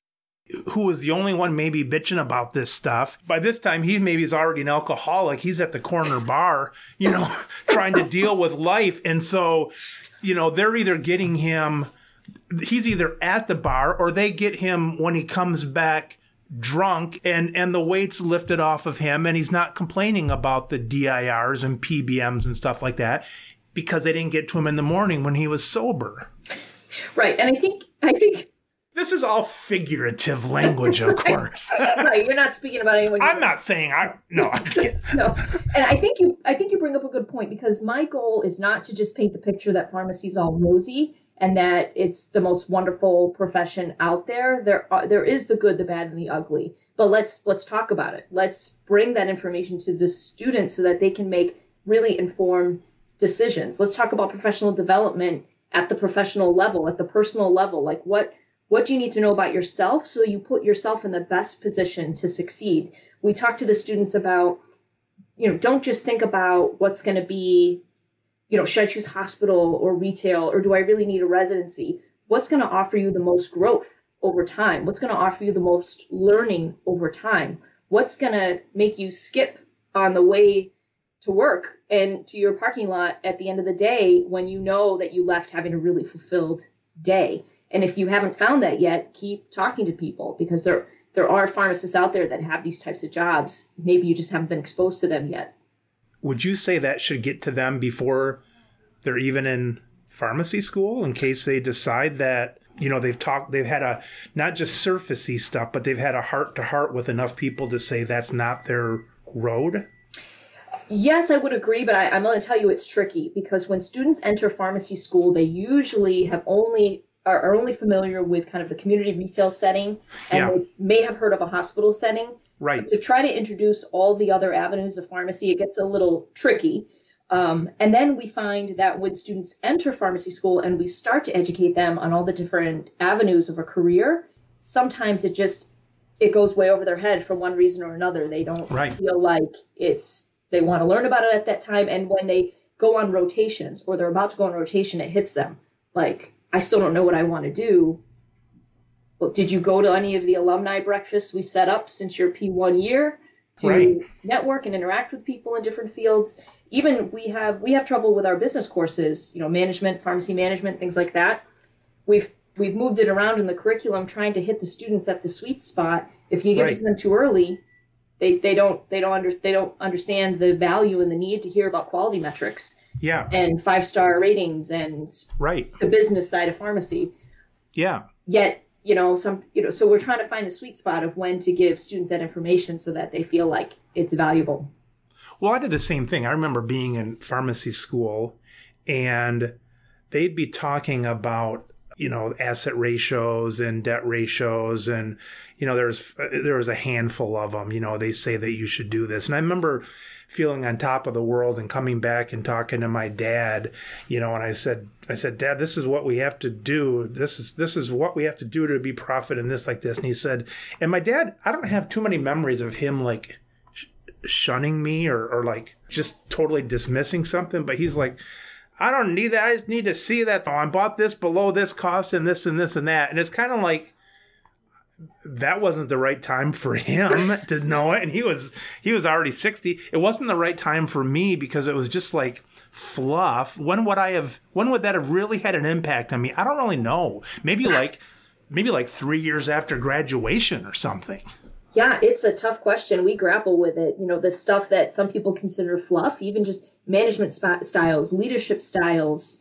S1: who was the only one maybe bitching about this stuff. By this time, he maybe is already an alcoholic. He's at the corner bar, you know, trying to deal with life. And so, you know, they're either getting him, he's either at the bar or they get him when he comes back drunk and, and the weight's lifted off of him and he's not complaining about the D I Rs and P B Ms and stuff like that because they didn't get to him in the morning when he was sober.
S2: Right. And I think, I think,
S1: this is all figurative language, of course.
S2: Right, you're not speaking about anyone.
S1: I'm not saying I. No, I'm just kidding.
S2: No, and I think you. I think you bring up a good point because my goal is not to just paint the picture that pharmacy is all rosy and that it's the most wonderful profession out there. There, are, there is the good, the bad, and the ugly. But let's let's talk about it. Let's bring that information to the students so that they can make really informed decisions. Let's talk about professional development at the professional level, at the personal level, like what. What do you need to know about yourself so you put yourself in the best position to succeed? We talk to the students about, you know, don't just think about what's going to be, you know, should I choose hospital or retail or do I really need a residency? What's going to offer you the most growth over time? What's going to offer you the most learning over time? What's going to make you skip on the way to work and to your parking lot at the end of the day when you know that you left having a really fulfilled day? And if you haven't found that yet, keep talking to people because there there are pharmacists out there that have these types of jobs. Maybe you just haven't been exposed to them yet.
S1: Would you say that should get to them before they're even in pharmacy school in case they decide that, you know, they've talked, they've had a, not just surfacey stuff, but they've had a heart to heart with enough people to say that's not their road?
S2: Yes, I would agree, but I, I'm going to tell you it's tricky because when students enter pharmacy school, they usually have only are, are only familiar with kind of the community retail setting and
S1: Yeah.
S2: they may have heard of a hospital setting.
S1: Right.
S2: To try to introduce all the other avenues of pharmacy, it gets a little tricky. Um, and then we find that when students enter pharmacy school and we start to educate them on all the different avenues of a career, sometimes it just, it goes way over their head for one reason or another. They don't
S1: Right.
S2: feel like it's, they want to learn about it at that time. And when they go on rotations or they're about to go on rotation, it hits them like, I still don't know what I want to do. Well, did you go to any of the alumni breakfasts we set up since your P one year to
S1: Right.
S2: network and interact with people in different fields? Even we have we have trouble with our business courses, you know, management, pharmacy management, things like that. We've we've moved it around in the curriculum, trying to hit the students at the sweet spot. If you give
S1: Right.
S2: it to them too early, they they don't they don't under, they don't understand the value and the need to hear about quality metrics
S1: Yeah.
S2: and five star ratings and
S1: Right.
S2: the business side of pharmacy.
S1: Yeah.
S2: Yet, you know, some, you know, so we're trying to find the sweet spot of when to give students that information so that they feel like it's valuable.
S1: Well, I did the same thing. I remember being in pharmacy school and they'd be talking about, you know, asset ratios and debt ratios. And, you know, there's, there was a handful of them, you know, they say that you should do this. And I remember feeling on top of the world and coming back and talking to my dad, you know, and I said, I said, Dad, this is what we have to do. This is, this is what we have to do to be profit and this like this. And he said, and my dad, I don't have too many memories of him like sh- shunning me or, or like just totally dismissing something. But he's like, I don't need that. I just need to see that. Oh, I bought this below this cost and this and this and that. And it's kind of like, that wasn't the right time for him to know it. And he was, he was already sixty. It wasn't the right time for me because it was just like fluff. When would I have, when would that have really had an impact on me? I don't really know. Maybe like, maybe like three years after graduation or something.
S2: Yeah, it's a tough question. We grapple with it. You know, the stuff that some people consider fluff, even just management sp- styles, leadership styles,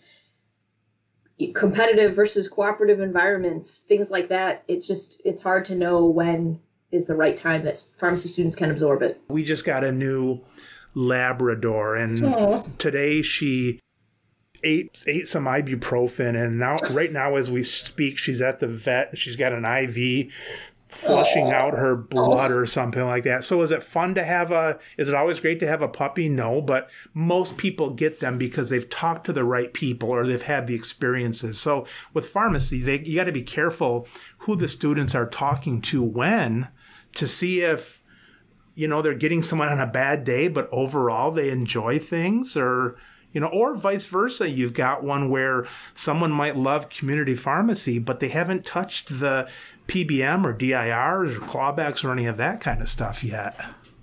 S2: competitive versus cooperative environments, things like that. It's just, it's hard to know when is the right time that pharmacy students can absorb it.
S1: We just got a new Labrador and
S2: Aww.
S1: Today she ate ate some ibuprofen and now right now as we speak she's at the vet. She's got an I V flushing out her blood or something like that. So is it fun to have a, is it always great to have a puppy? No, but most people get them because they've talked to the right people or they've had the experiences. So with pharmacy, they, you got to be careful who the students are talking to when to see if, you know, they're getting someone on a bad day, but overall they enjoy things or, you know, or vice versa. You've got one where someone might love community pharmacy, but they haven't touched the P B M or D I Rs or clawbacks or any of that kind of stuff yet.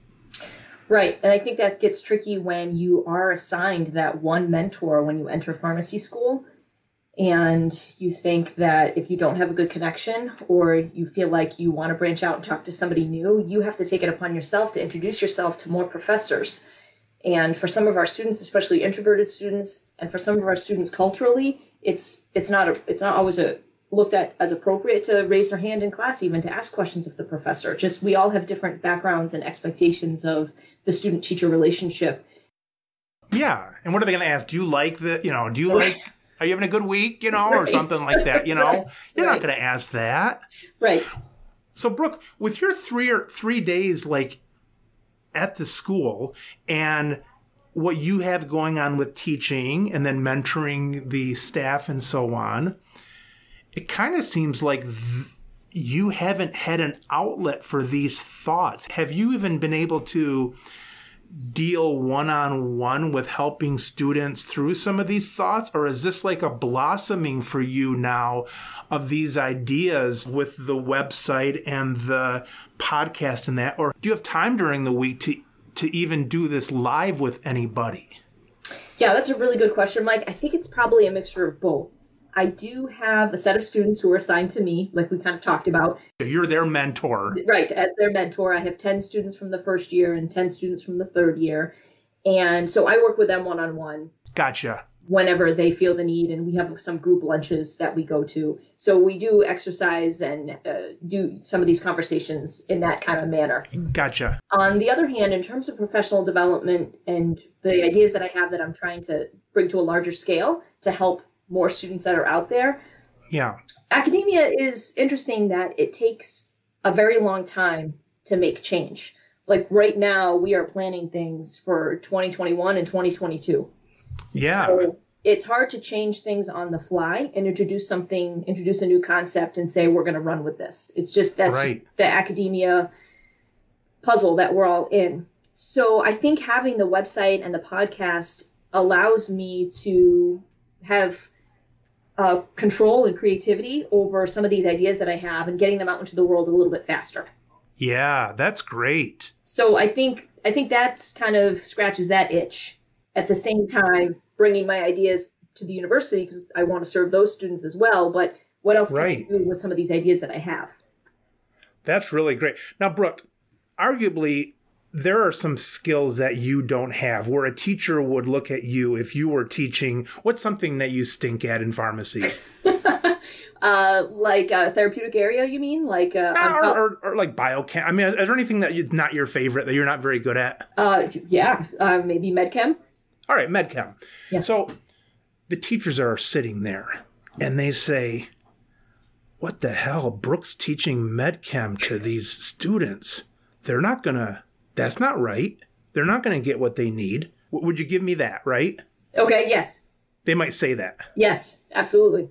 S2: Right. And I think that gets tricky when you are assigned that one mentor when you enter pharmacy school. And you think that if you don't have a good connection or you feel like you want to branch out and talk to somebody new, you have to take it upon yourself to introduce yourself to more professors. And for some of our students, especially introverted students, and for some of our students culturally, it's it's not a, it's not always a, looked at as appropriate to raise their hand in class, even to ask questions of the professor. Just we all have different backgrounds and expectations of the student-teacher relationship.
S1: Yeah. And what are they going to ask? Do you like the, you know, do you like... Are you having a good week, you know, right. or something like that, you know? Right. You're right. not going to ask that.
S2: Right.
S1: So, Brooke, with your three or three days, like, at the school and what you have going on with teaching and then mentoring the staff and so on, it kind of seems like th- you haven't had an outlet for these thoughts. Have you even been able to deal one-on-one with helping students through some of these thoughts? Or is this like a blossoming for you now of these ideas with the website and the podcast and that? Or do you have time during the week to, to even do this live with anybody?
S2: Yeah, that's a really good question, Mike. I think it's probably a mixture of both. I do have a set of students who are assigned to me, like we kind of talked about.
S1: You're their mentor.
S2: Right. As their mentor, I have ten students from the first year and ten students from the third year. And so I work with them one-on-one.
S1: Gotcha.
S2: Whenever they feel the need. And we have some group lunches that we go to. So we do exercise and uh, do some of these conversations in that kind of manner.
S1: Gotcha.
S2: On the other hand, in terms of professional development and the ideas that I have that I'm trying to bring to a larger scale to help more students that are out there.
S1: Yeah.
S2: Academia is interesting that it takes a very long time to make change. Like right now, we are planning things for twenty twenty-one and twenty twenty-two.
S1: Yeah.
S2: So it's hard to change things on the fly and introduce something, introduce a new concept and say, we're going to run with this. It's just, that's
S1: right.
S2: just the academia puzzle that we're all in. So I think having the website and the podcast allows me to have Uh, control and creativity over some of these ideas that I have and getting them out into the world a little bit faster.
S1: Yeah, that's great.
S2: So I think I think that's kind of scratches that itch. At the same time, bringing my ideas to the university because I want to serve those students as well. But what else
S1: right.
S2: can I do with some of these ideas that I have?
S1: That's really great. Now, Brooke, arguably, there are some skills that you don't have where a teacher would look at you if you were teaching. What's something that you stink at in pharmacy?
S2: uh, like a therapeutic area, you mean? Like uh,
S1: uh, or, or, or like biochem. I mean, is, is there anything that is not your favorite that you're not very good at?
S2: Uh, yeah, uh, maybe medchem.
S1: All right, medchem.
S2: Yeah.
S1: So the teachers are sitting there and they say, what the hell? Brooke's teaching medchem to these students. They're not going to... That's not right. They're not going to get what they need. W- would you give me that, right?
S2: Okay, yes.
S1: They might say that.
S2: Yes, absolutely.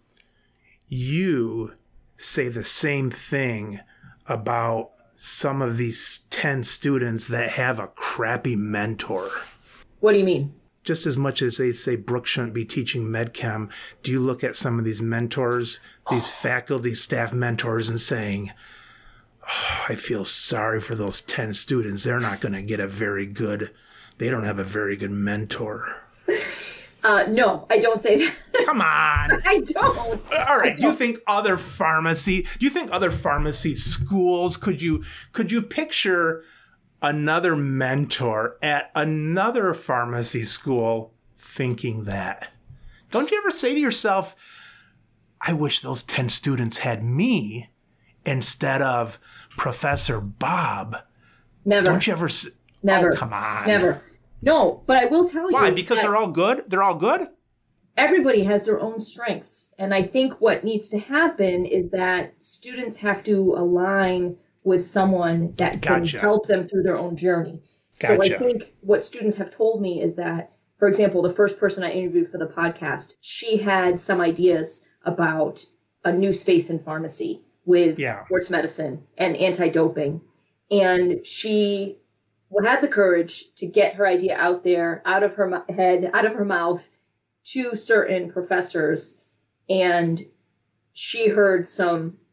S1: You say the same thing about some of these ten students that have a crappy mentor.
S2: What do you mean?
S1: Just as much as they say Brooke shouldn't be teaching medchem, do you look at some of these mentors, these faculty, staff mentors, and saying, oh, I feel sorry for those ten students. They're not going to get a very good, they don't have a very good mentor.
S2: Uh, no, I don't say that.
S1: Come on.
S2: I don't.
S1: All right.
S2: Don't.
S1: Do you think other pharmacy, do you think other pharmacy schools, could you, could you picture another mentor at another pharmacy school thinking that? Don't you ever say to yourself, I wish those ten students had me instead of Professor Bob?
S2: Never.
S1: Don't you ever?
S2: Never.
S1: Oh, come on.
S2: Never. No, but I will tell you.
S1: Why? Because they're all good? They're all good?
S2: Everybody has their own strengths. And I think what needs to happen is that students have to align with someone that can
S1: Gotcha.
S2: help them through their own journey.
S1: Gotcha.
S2: So I think what students have told me is that, for example, the first person I interviewed for the podcast, she had some ideas about a new space in pharmacy with
S1: Yeah.
S2: sports medicine and anti-doping. And she had the courage to get her idea out there, out of her mo- head, out of her mouth to certain professors. And she heard some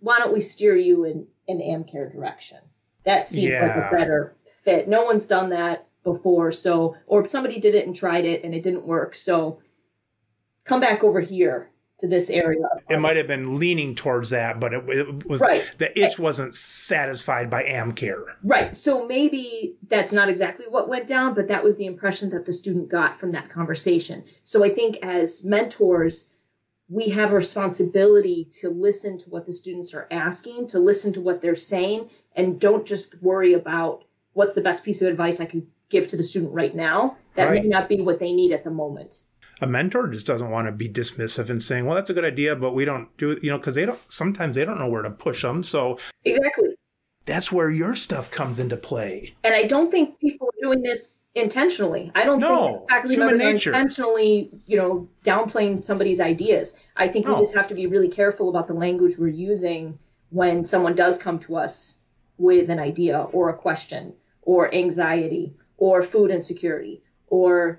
S2: why don't we steer you in an AmCare direction? That seems
S1: Yeah.
S2: like a better fit. No one's done that before. So, or somebody did it and tried it and it didn't work. So come back over here to this area.
S1: It might have been leaning towards that, but it, it was
S2: Right.
S1: the itch wasn't satisfied by AmCare.
S2: Right. So maybe that's not exactly what went down, but that was the impression that the student got from that conversation. So I think as mentors, we have a responsibility to listen to what the students are asking, to listen to what they're saying, and don't just worry about what's the best piece of advice I could give to the student right now. That
S1: Right.
S2: may not be what they need at the moment.
S1: A mentor just doesn't want to be dismissive and saying, well, that's a good idea, but we don't do it, you know, because they don't, sometimes they don't know where to push them. So
S2: Exactly.
S1: that's where your stuff comes into play.
S2: And I don't think people are doing this intentionally. I don't
S1: No,
S2: think faculty
S1: human
S2: members
S1: nature.
S2: are intentionally, you know, downplaying somebody's ideas. I think
S1: No.
S2: we just have to be really careful about the language we're using when someone does come to us with an idea or a question or anxiety or food insecurity or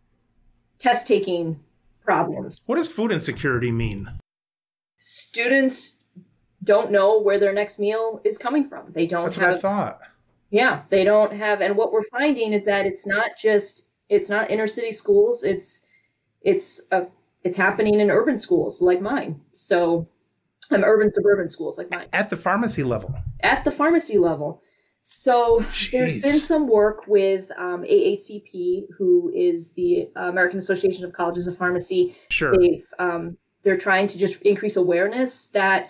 S2: test taking problems.
S1: What does food insecurity mean?
S2: Students don't know where their next meal is coming from. They don't
S1: That's what
S2: have
S1: I thought.
S2: Yeah, they don't have, and what we're finding is that it's not just, it's not inner city schools. It's, it's, a, it's happening in urban schools like mine. So, um, urban suburban schools like mine
S1: At the pharmacy level.
S2: at the pharmacy level. So there's
S1: Jeez.
S2: been some work with um, A A C P, who is the American Association of Colleges of Pharmacy.
S1: Sure.
S2: They've, um, they're trying to just increase awareness that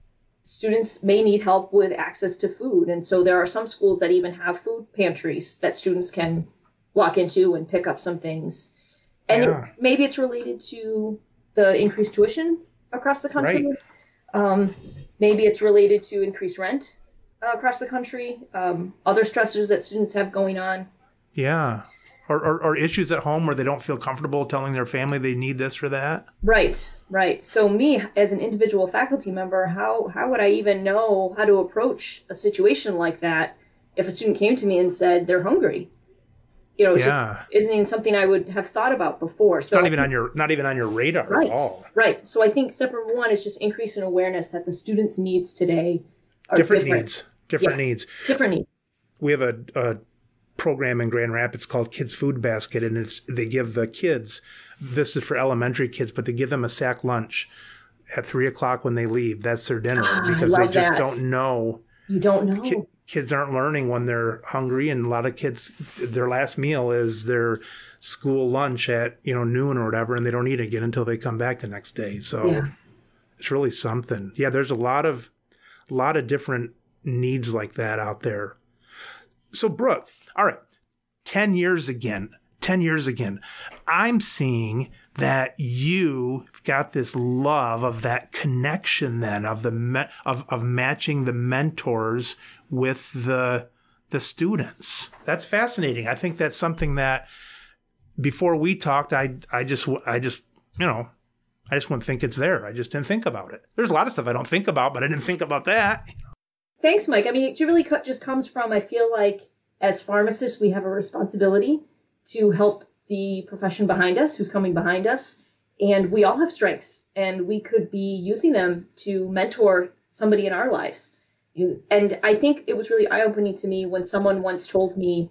S2: students may need help with access to food. And so there are some schools that even have food pantries that students can walk into and pick up some things. And
S1: Yeah.
S2: it, maybe it's related to the increased tuition across the country.
S1: Right.
S2: Um, maybe it's related to increased rent uh, across the country, um, other stressors that students have going on.
S1: Yeah. Or, or, or issues at home where they don't feel comfortable telling their family they need this or that.
S2: Right, right. So me as an individual faculty member, how how would I even know how to approach a situation like that if a student came to me and said they're hungry? You know, it's
S1: Yeah.
S2: just isn't even something I would have thought about before. So
S1: Not even on your not even on your radar
S2: right,
S1: at all.
S2: right. So I think step number one is just increase in awareness that the students' needs today are
S1: Different,
S2: different.
S1: needs. Different
S2: Yeah.
S1: needs.
S2: Different needs.
S1: We have a, a program in Grand Rapids called Kids Food Basket, and it's they give the kids, this is for elementary kids, but they give them a sack lunch at three o'clock when they leave. That's their dinner
S2: Ah, I
S1: because they
S2: love
S1: just
S2: that.
S1: don't know.
S2: You don't know.
S1: Ki- kids aren't learning when they're hungry, and a lot of kids, their last meal is their school lunch at you know noon or whatever, and they don't eat again until they come back the next day. So
S2: Yeah.
S1: it's really something. Yeah, there's a lot of, lot of different needs like that out there. So Brooke, all right, ten years again, ten years again, I'm seeing that you've got this love of that connection then of the me- of of matching the mentors with the the students. That's fascinating. I think that's something that before we talked, I I just I just you know I just wouldn't think it's there. I just didn't think about it. There's a lot of stuff I don't think about, but I didn't think about that.
S2: Thanks, Mike. I mean, it really co- just comes from, I feel like as pharmacists, we have a responsibility to help the profession behind us, who's coming behind us. And we all have strengths, and we could be using them to mentor somebody in our lives. You, and I think it was really eye-opening to me when someone once told me,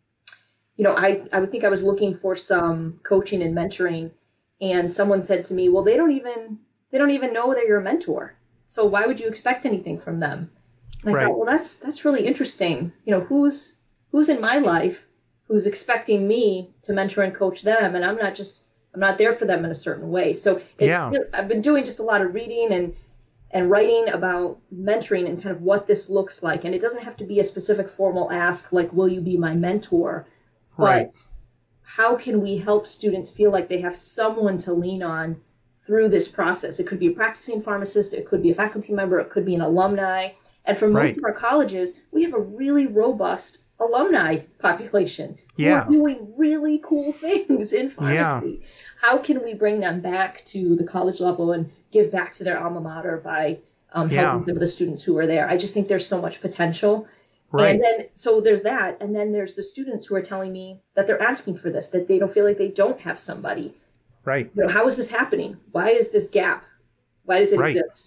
S2: you know, I, I would think I was looking for some coaching and mentoring. And someone said to me, well, they don't even, they don't even know that you're a mentor. So why would you expect anything from them? And I
S1: Right.
S2: thought, well, that's that's really interesting. You know, who's who's in my life who's expecting me to mentor and coach them, and I'm not just I'm not there for them in a certain way. So it,
S1: Yeah.
S2: I've been doing just a lot of reading and and writing about mentoring and kind of what this looks like. And it doesn't have to be a specific formal ask like, "Will you be my mentor?" But
S1: Right.
S2: how can we help students feel like they have someone to lean on through this process? It could be a practicing pharmacist, it could be a faculty member, it could be an alumni. And for most
S1: Right.
S2: of our colleges, we have a really robust alumni population who
S1: Yeah.
S2: are doing really cool things in pharmacy. How can we bring them back to the college level and give back to their alma mater by um,
S1: Yeah.
S2: helping some of the students who are there? I just think there's so much potential.
S1: Right.
S2: And then, so there's that. And then there's the students who are telling me that they're asking for this, that they don't feel like they don't have somebody.
S1: Right.
S2: You know, how is this happening? Why is this gap? Why does it
S1: Right.
S2: exist?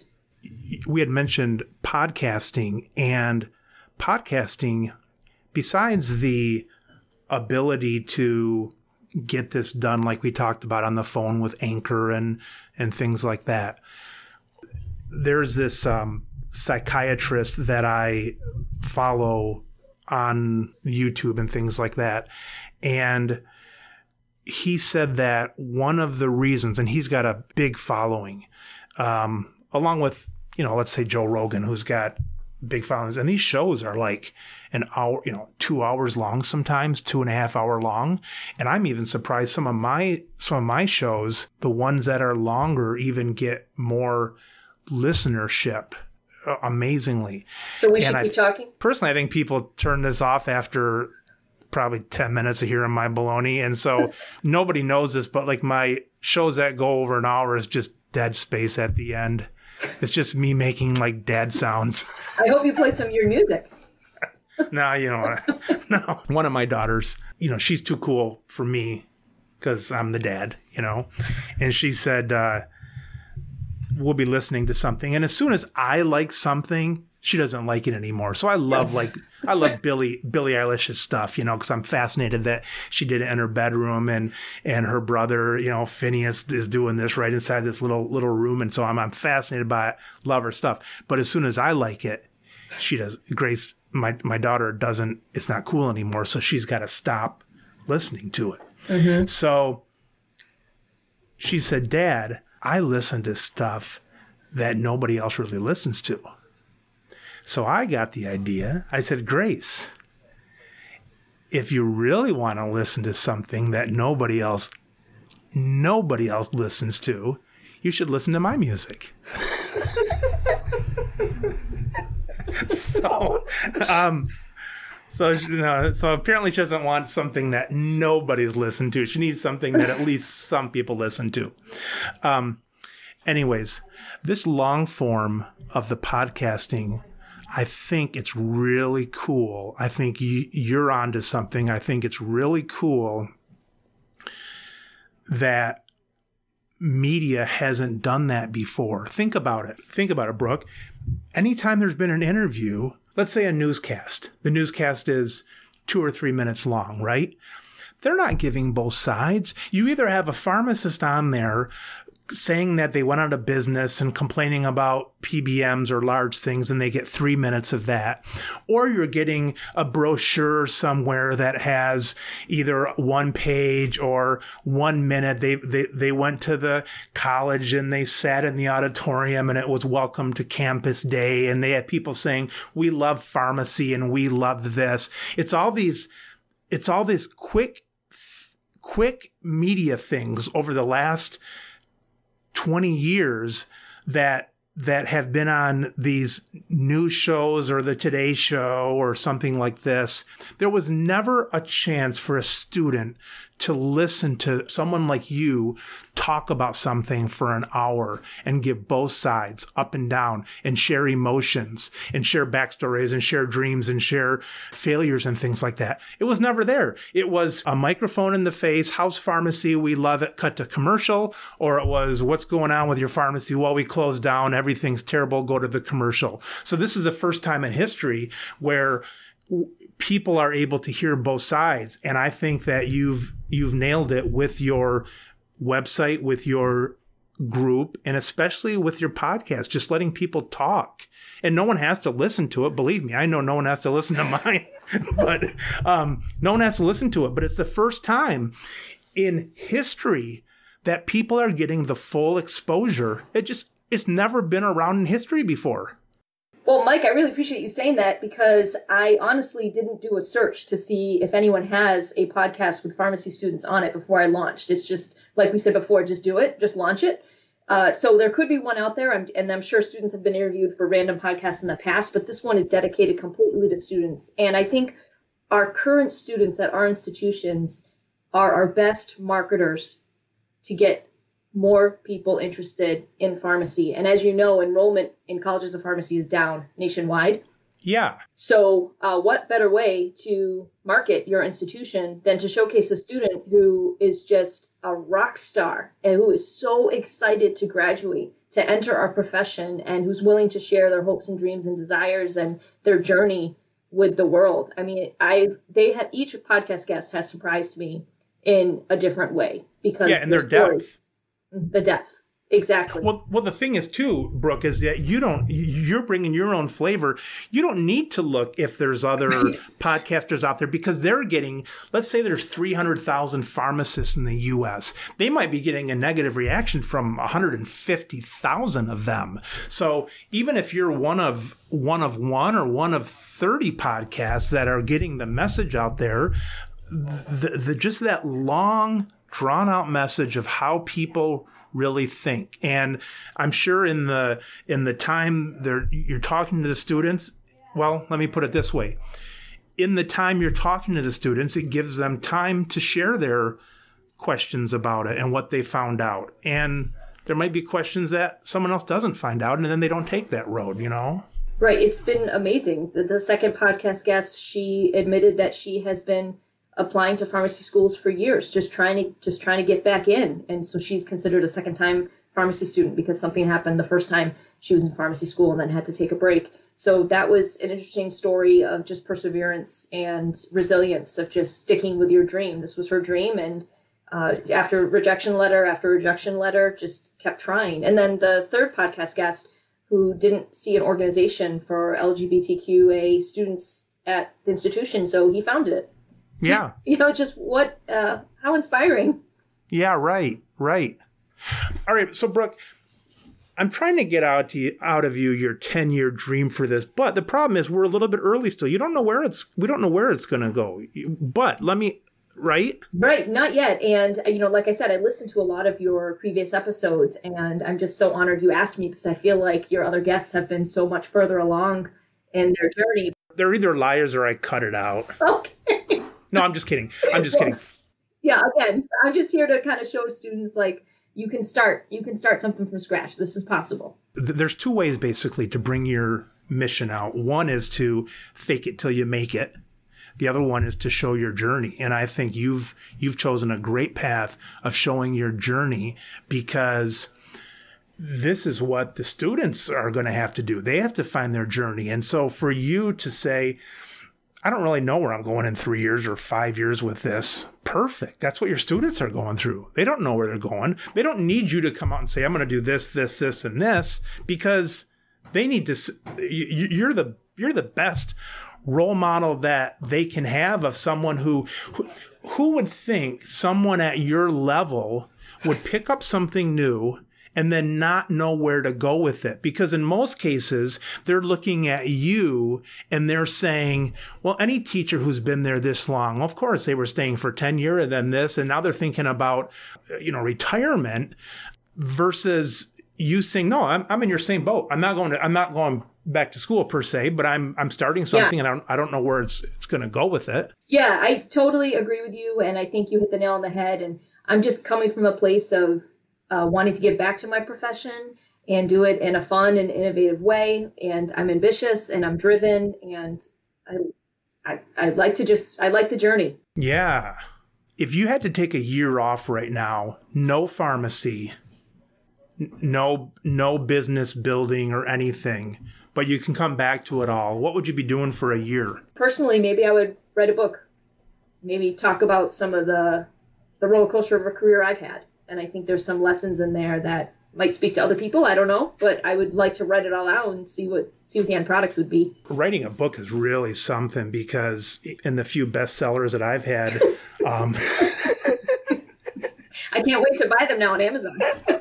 S1: we had mentioned podcasting, and podcasting, besides the ability to get this done like we talked about on the phone with Anchor and, and things like that, there's this um, psychiatrist that I follow on YouTube and things like that. And he said that one of the reasons, and he's got a big following, um, along with, you know, let's say Joe Rogan, who's got big followings. And these shows are like an hour, you know, two hours long, sometimes two and a half hour long. And I'm even surprised some of my, some of my shows, the ones that are longer, even get more listenership. Uh, amazingly.
S2: So we should
S1: and
S2: keep
S1: I,
S2: talking?
S1: Personally, I think people turn this off after probably ten minutes of hearing my baloney. And so nobody knows this, but like my shows that go over an hour is just dead space at the end. It's just me making like dad sounds.
S2: I hope you play some of your music.
S1: No, you know, no. One of my daughters, you know, she's too cool for me because I'm the dad, you know, and she said, uh, we'll be listening to something. And as soon as I like something, she doesn't like it anymore. So I love like, I love Billie, Billie Eilish's stuff, you know, because I'm fascinated that she did it in her bedroom, and, and her brother, you know, Phineas is doing this right inside this little, little room. And so I'm, I'm fascinated by it, love her stuff. But as soon as I like it, she does, Grace, my, my daughter doesn't, it's not cool anymore. So she's got to stop listening to it. Mm-hmm. So she said, Dad, I listen to stuff that nobody else really listens to. So I got the idea. I said, Grace, if you really want to listen to something that nobody else, nobody else listens to, you should listen to my music. so, um, so, you know, so apparently she doesn't want something that nobody's listened to. She needs something that at least some people listen to. Um, anyways, this long form of the podcasting, I think it's really cool. I think you, you're onto something. I think it's really cool that media hasn't done that before. Think about it. Think about it, Brooke. Anytime there's been an interview, let's say a newscast, the newscast is two or three minutes long, right? They're not giving both sides. You either have a pharmacist on there saying that they went out of business and complaining about P B Ms or large things, and they get three minutes of that. Or you're getting a brochure somewhere that has either one page or one minute. They, they, they went to the college and they sat in the auditorium and it was welcome to campus day. And they had people saying, we love pharmacy and we love this. It's all these, it's all these quick, quick media things over the last twenty years that that have been on these news shows or the Today Show or something like this. There was never a chance for a student to listen to someone like you talk about something for an hour and give both sides up and down and share emotions and share backstories and share dreams and share failures and things like that. It was never there. It was a microphone in the face, house pharmacy, we love it, cut to commercial, or it was what's going on with your pharmacy? Well, we closed down, everything's terrible, go to the commercial. So this is the first time in history where people are able to hear both sides. And I think that you've you've nailed it with your website, with your group, and especially with your podcast, just letting people talk. And no one has to listen to it. Believe me, I know no one has to listen to mine, but um, no one has to listen to it. But it's the first time in history that people are getting the full exposure. It just, it's never been around in history before.
S2: Well, Mike, I really appreciate you saying that, because I honestly didn't do a search to see if anyone has a podcast with pharmacy students on it before I launched. It's just, like we said before, just do it, just launch it. Uh, so there could be one out there, I'm, and I'm sure students have been interviewed for random podcasts in the past, but this one is dedicated completely to students. And I think our current students at our institutions are our best marketers to get more people interested in pharmacy. And as you know, enrollment in colleges of pharmacy is down nationwide.
S1: Yeah.
S2: So uh, what better way to market your institution than to showcase a student who is just a rock star and who is so excited to graduate, to enter our profession, and who's willing to share their hopes and dreams and desires and their journey with the world. I mean, I they have each podcast guest has surprised me in a different way because
S1: yeah, and their depth,
S2: the depth. Exactly.
S1: Well, well, the thing is too, Brooke, is that you don't, you're bringing your own flavor. You don't need to look if there's other podcasters out there because they're getting, let's say there's three hundred thousand pharmacists in the U S. They might be getting a negative reaction from one hundred fifty thousand of them. So even if you're one of one of one or one of thirty podcasts that are getting the message out there, the, the just that long drawn out message of how people really think. And I'm sure in the in the time there you're talking to the students, well, let me put it this way. In the time you're talking to the students, it gives them time to share their questions about it and what they found out. And there might be questions that someone else doesn't find out, and then they don't take that road, you know?
S2: Right. It's been amazing. The, the second podcast guest, she admitted that she has been applying to pharmacy schools for years, just trying to just trying to get back in. And so she's considered a second time pharmacy student because something happened the first time she was in pharmacy school and then had to take a break. So that was an interesting story of just perseverance and resilience of just sticking with your dream. This was her dream. And uh, after rejection letter, after rejection letter, just kept trying. And then the third podcast guest who didn't see an organization for L G B T Q A students at the institution. So he founded it.
S1: Yeah.
S2: You know, just what, uh, how inspiring.
S1: Yeah, right, right. All right, so Brooke, I'm trying to get out to you, out of you your ten-year dream for this, but the problem is we're a little bit early still. You don't know where it's, we don't know where it's going to go. But let me, right?
S2: Right, not yet. And, you know, like I said, I listened to a lot of your previous episodes, and I'm just so honored you asked me because I feel like your other guests have been so much further along in their journey.
S1: They're either liars or I cut it out.
S2: Okay.
S1: No, I'm just kidding. I'm just kidding.
S2: Yeah, again, I'm just here to kind of show students like you can start, you can start something from scratch. This is possible.
S1: There's two ways basically to bring your mission out. One is to fake it till you make it. The other one is to show your journey. And I think you've you've chosen a great path of showing your journey because this is what the students are going to have to do. They have to find their journey. And so for you to say, I don't really know where I'm going in three years or five years with this. Perfect. That's what your students are going through. They don't know where they're going. They don't need you to come out and say, I'm going to do this, this, this, and this, because they need to, you're the, you're the best role model that they can have of someone who, who, who would think someone at your level would pick up something new and then not know where to go with it. Because in most cases, they're looking at you and they're saying, well, any teacher who's been there this long, well, of course, they were staying for ten years and then this, and now they're thinking about, you know, retirement versus you saying, no, I'm, I'm in your same boat. I'm not going to, I'm not going back to school per se, but I'm, I'm starting something yeah. and I don't, I don't know where it's, it's going to go with it.
S2: Yeah, I totally agree with you. And I think you hit the nail on the head. And I'm just coming from a place of, Uh, wanting to give back to my profession and do it in a fun and innovative way. And I'm ambitious and I'm driven and I, I, I like to just, I like the journey.
S1: Yeah. If you had to take a year off right now, no pharmacy, no, no business building or anything, but you can come back to it all, what would you be doing for a year?
S2: Personally, maybe I would write a book, maybe talk about some of the, the roller coaster of a career I've had. And I think there's some lessons in there that might speak to other people. I don't know, but I would like to write it all out and see what see what the end product would be.
S1: Writing a book is really something because in the few bestsellers that I've had, um...
S2: I can't wait to buy them now on Amazon.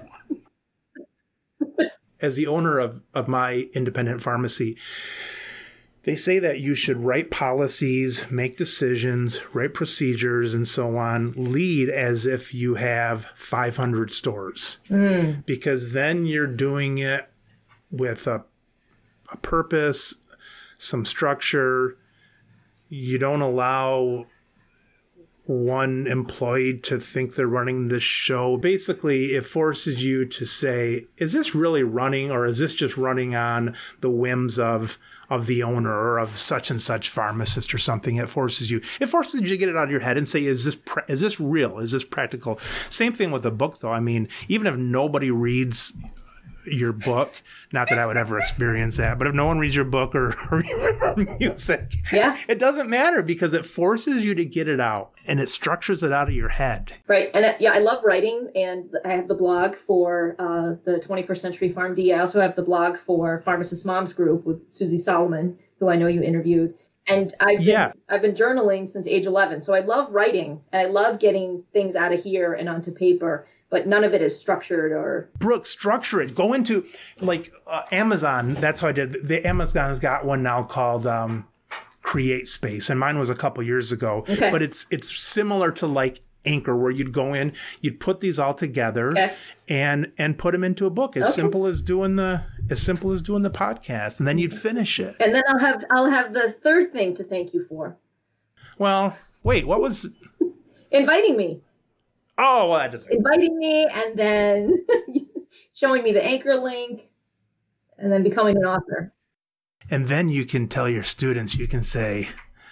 S1: As the owner of, of my independent pharmacy, they say that you should write policies, make decisions, write procedures, and so on, lead as if you have five hundred stores. Mm. Because then you're doing it with a, a purpose, some structure. You don't allow one employee to think they're running this show. Basically, it forces you to say, is this really running, or is this just running on the whims of of the owner or of such and such pharmacist or something? It forces you. It forces you to get it out of your head and say, is this pra- is this real? Is this practical? Same thing with a book, though. I mean, even if nobody reads your book, not that I would ever experience that, but if no one reads your book or, or your music,
S2: yeah,
S1: it doesn't matter, because it forces you to get it out and it structures it out of your head.
S2: Right. And uh, yeah, I love writing, and I have the blog for uh, the twenty-first Century PharmD. I also have the blog for Pharmacist Moms Group with Susie Solomon, who I know you interviewed. And I've been,
S1: yeah.
S2: I've been journaling since age eleven. So I love writing, and I love getting things out of here and onto paper. But none of it is structured or...
S1: Brooke, structure it. Go into, like, uh, Amazon. That's how I did. The Amazon's got one now called um, Create Space. And mine was a couple years ago.
S2: Okay.
S1: But it's it's similar to, like, Anchor, where you'd go in, you'd put these all together
S2: okay.
S1: and and put them into a book. As
S2: okay.
S1: simple as doing the as simple as doing the podcast. And then you'd finish it.
S2: And then I'll have I'll have the third thing to thank you for.
S1: Well, wait, what was...
S2: Inviting me.
S1: Oh, well, that doesn't...
S2: Inviting me, and then showing me the Anchor link, and then becoming an author.
S1: And then you can tell your students, you can say,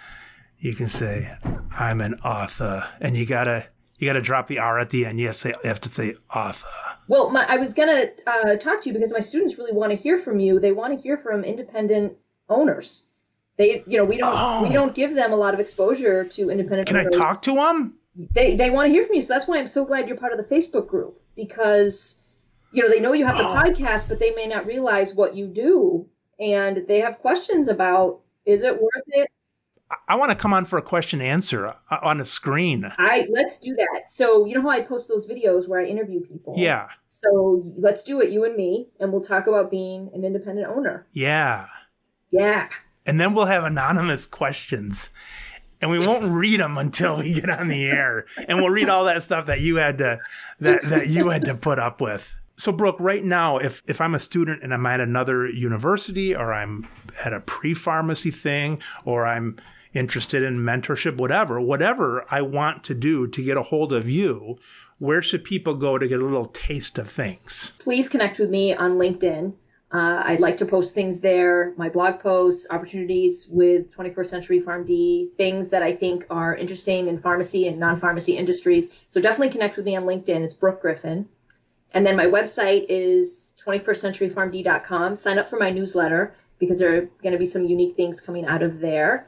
S1: you can say, I'm an author. And you gotta, you gotta drop the R at the end. You have to say, you have to say author.
S2: Well, my, I was gonna uh, talk to you because my students really want to hear from you. They want to hear from independent owners. They, you know, we don't, oh. we don't give them a lot of exposure to independent
S1: Can
S2: owners.
S1: I talk to them?
S2: They they want to hear from you. So that's why I'm so glad you're part of the Facebook group, because, you know, they know you have the oh. podcast, but they may not realize what you do. And they have questions about, is it worth it?
S1: I, I want to come on for a question answer on a screen.
S2: I Let's do that. So you know how I post those videos where I interview people?
S1: Yeah.
S2: So let's do it, you and me, and we'll talk about being an independent owner.
S1: Yeah.
S2: Yeah.
S1: And then we'll have anonymous questions. And we won't read them until we get on the air. And we'll read all that stuff that you had to that, that you had to put up with. So, Brooke, right now, if, if I'm a student and I'm at another university, or I'm at a pre-pharmacy thing, or I'm interested in mentorship, whatever, whatever I want to do to get a hold of you, where should people go to get a little taste of things?
S2: Please connect with me on LinkedIn. Uh, I'd like to post things there, my blog posts, opportunities with twenty-first Century PharmD, things that I think are interesting in pharmacy and non-pharmacy industries. So definitely connect with me on LinkedIn. It's Brooke Griffin. And then my website is twenty-first century pharmd dot com. Sign up for my newsletter, because there are going to be some unique things coming out of there.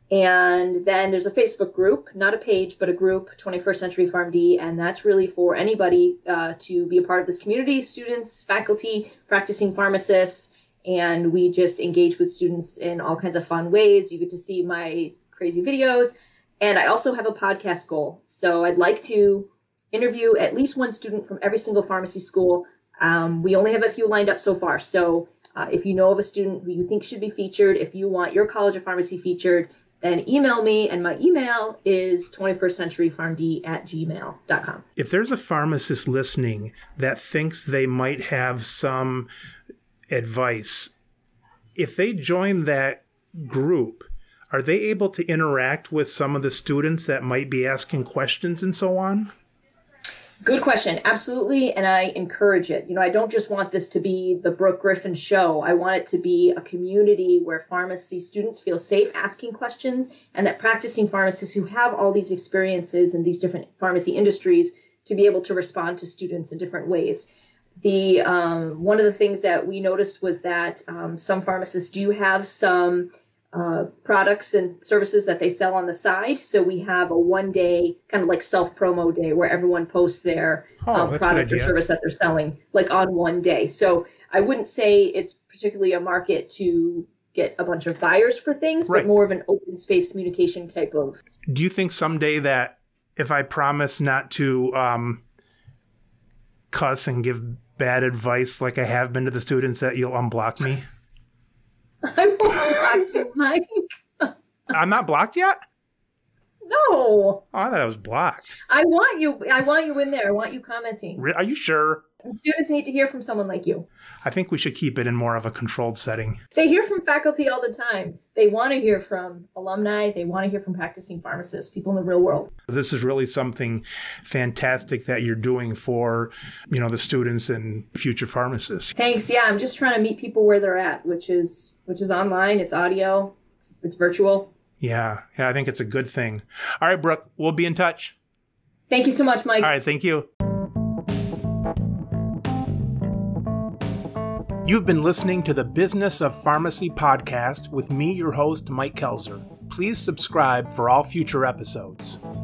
S2: And then there's a Facebook group, not a page, but a group, twenty-first Century PharmD. And that's really for anybody uh, to be a part of this community, students, faculty, practicing pharmacists. And we just engage with students in all kinds of fun ways. You get to see my crazy videos. And I also have a podcast goal. So I'd like to interview at least one student from every single pharmacy school. Um, we only have a few lined up so far. So uh, if you know of a student who you think should be featured, if you want your College of Pharmacy featured, then email me, and my email is twenty-first century pharmd at gmail dot com.
S1: If there's a pharmacist listening that thinks they might have some advice, if they join that group, are they able to interact with some of the students that might be asking questions and so on?
S2: Good question. Absolutely. And I encourage it. You know, I don't just want this to be the Brooke Griffin show. I want it to be a community where pharmacy students feel safe asking questions, and that practicing pharmacists who have all these experiences in these different pharmacy industries to be able to respond to students in different ways. The um, one of the things that we noticed was that um, some pharmacists do have some Uh, products and services that they sell on the side. So we have a one day kind of like self-promo day where everyone posts their
S1: oh,
S2: um, product or service that they're selling like on one day. So I wouldn't say it's particularly a market to get a bunch of buyers for things,
S1: right.
S2: but more of an open space communication type of.
S1: Do you think someday that if I promise not to um, cuss and give bad advice like I have been to the students, that you'll unblock me?
S2: I won't block you, Mike.
S1: I'm not blocked yet?
S2: No.
S1: Oh, I thought I was blocked.
S2: I want you. I want you in there. I want you commenting.
S1: Are you sure?
S2: And students need to hear from someone like you.
S1: I think we should keep it in more of a controlled setting.
S2: They hear from faculty all the time. They want to hear from alumni. They want to hear from practicing pharmacists, people in the real world.
S1: This is really something fantastic that you're doing for, you know, the students and future pharmacists.
S2: Thanks. Yeah, I'm just trying to meet people where they're at, which is which is online. It's audio. It's, it's virtual.
S1: Yeah. Yeah, I think it's a good thing. All right, Brooke, we'll be in touch.
S2: Thank you so much, Mike.
S1: All right. Thank you. You've been listening to the Business of Pharmacy podcast with me, your host, Mike Kelzer. Please subscribe for all future episodes.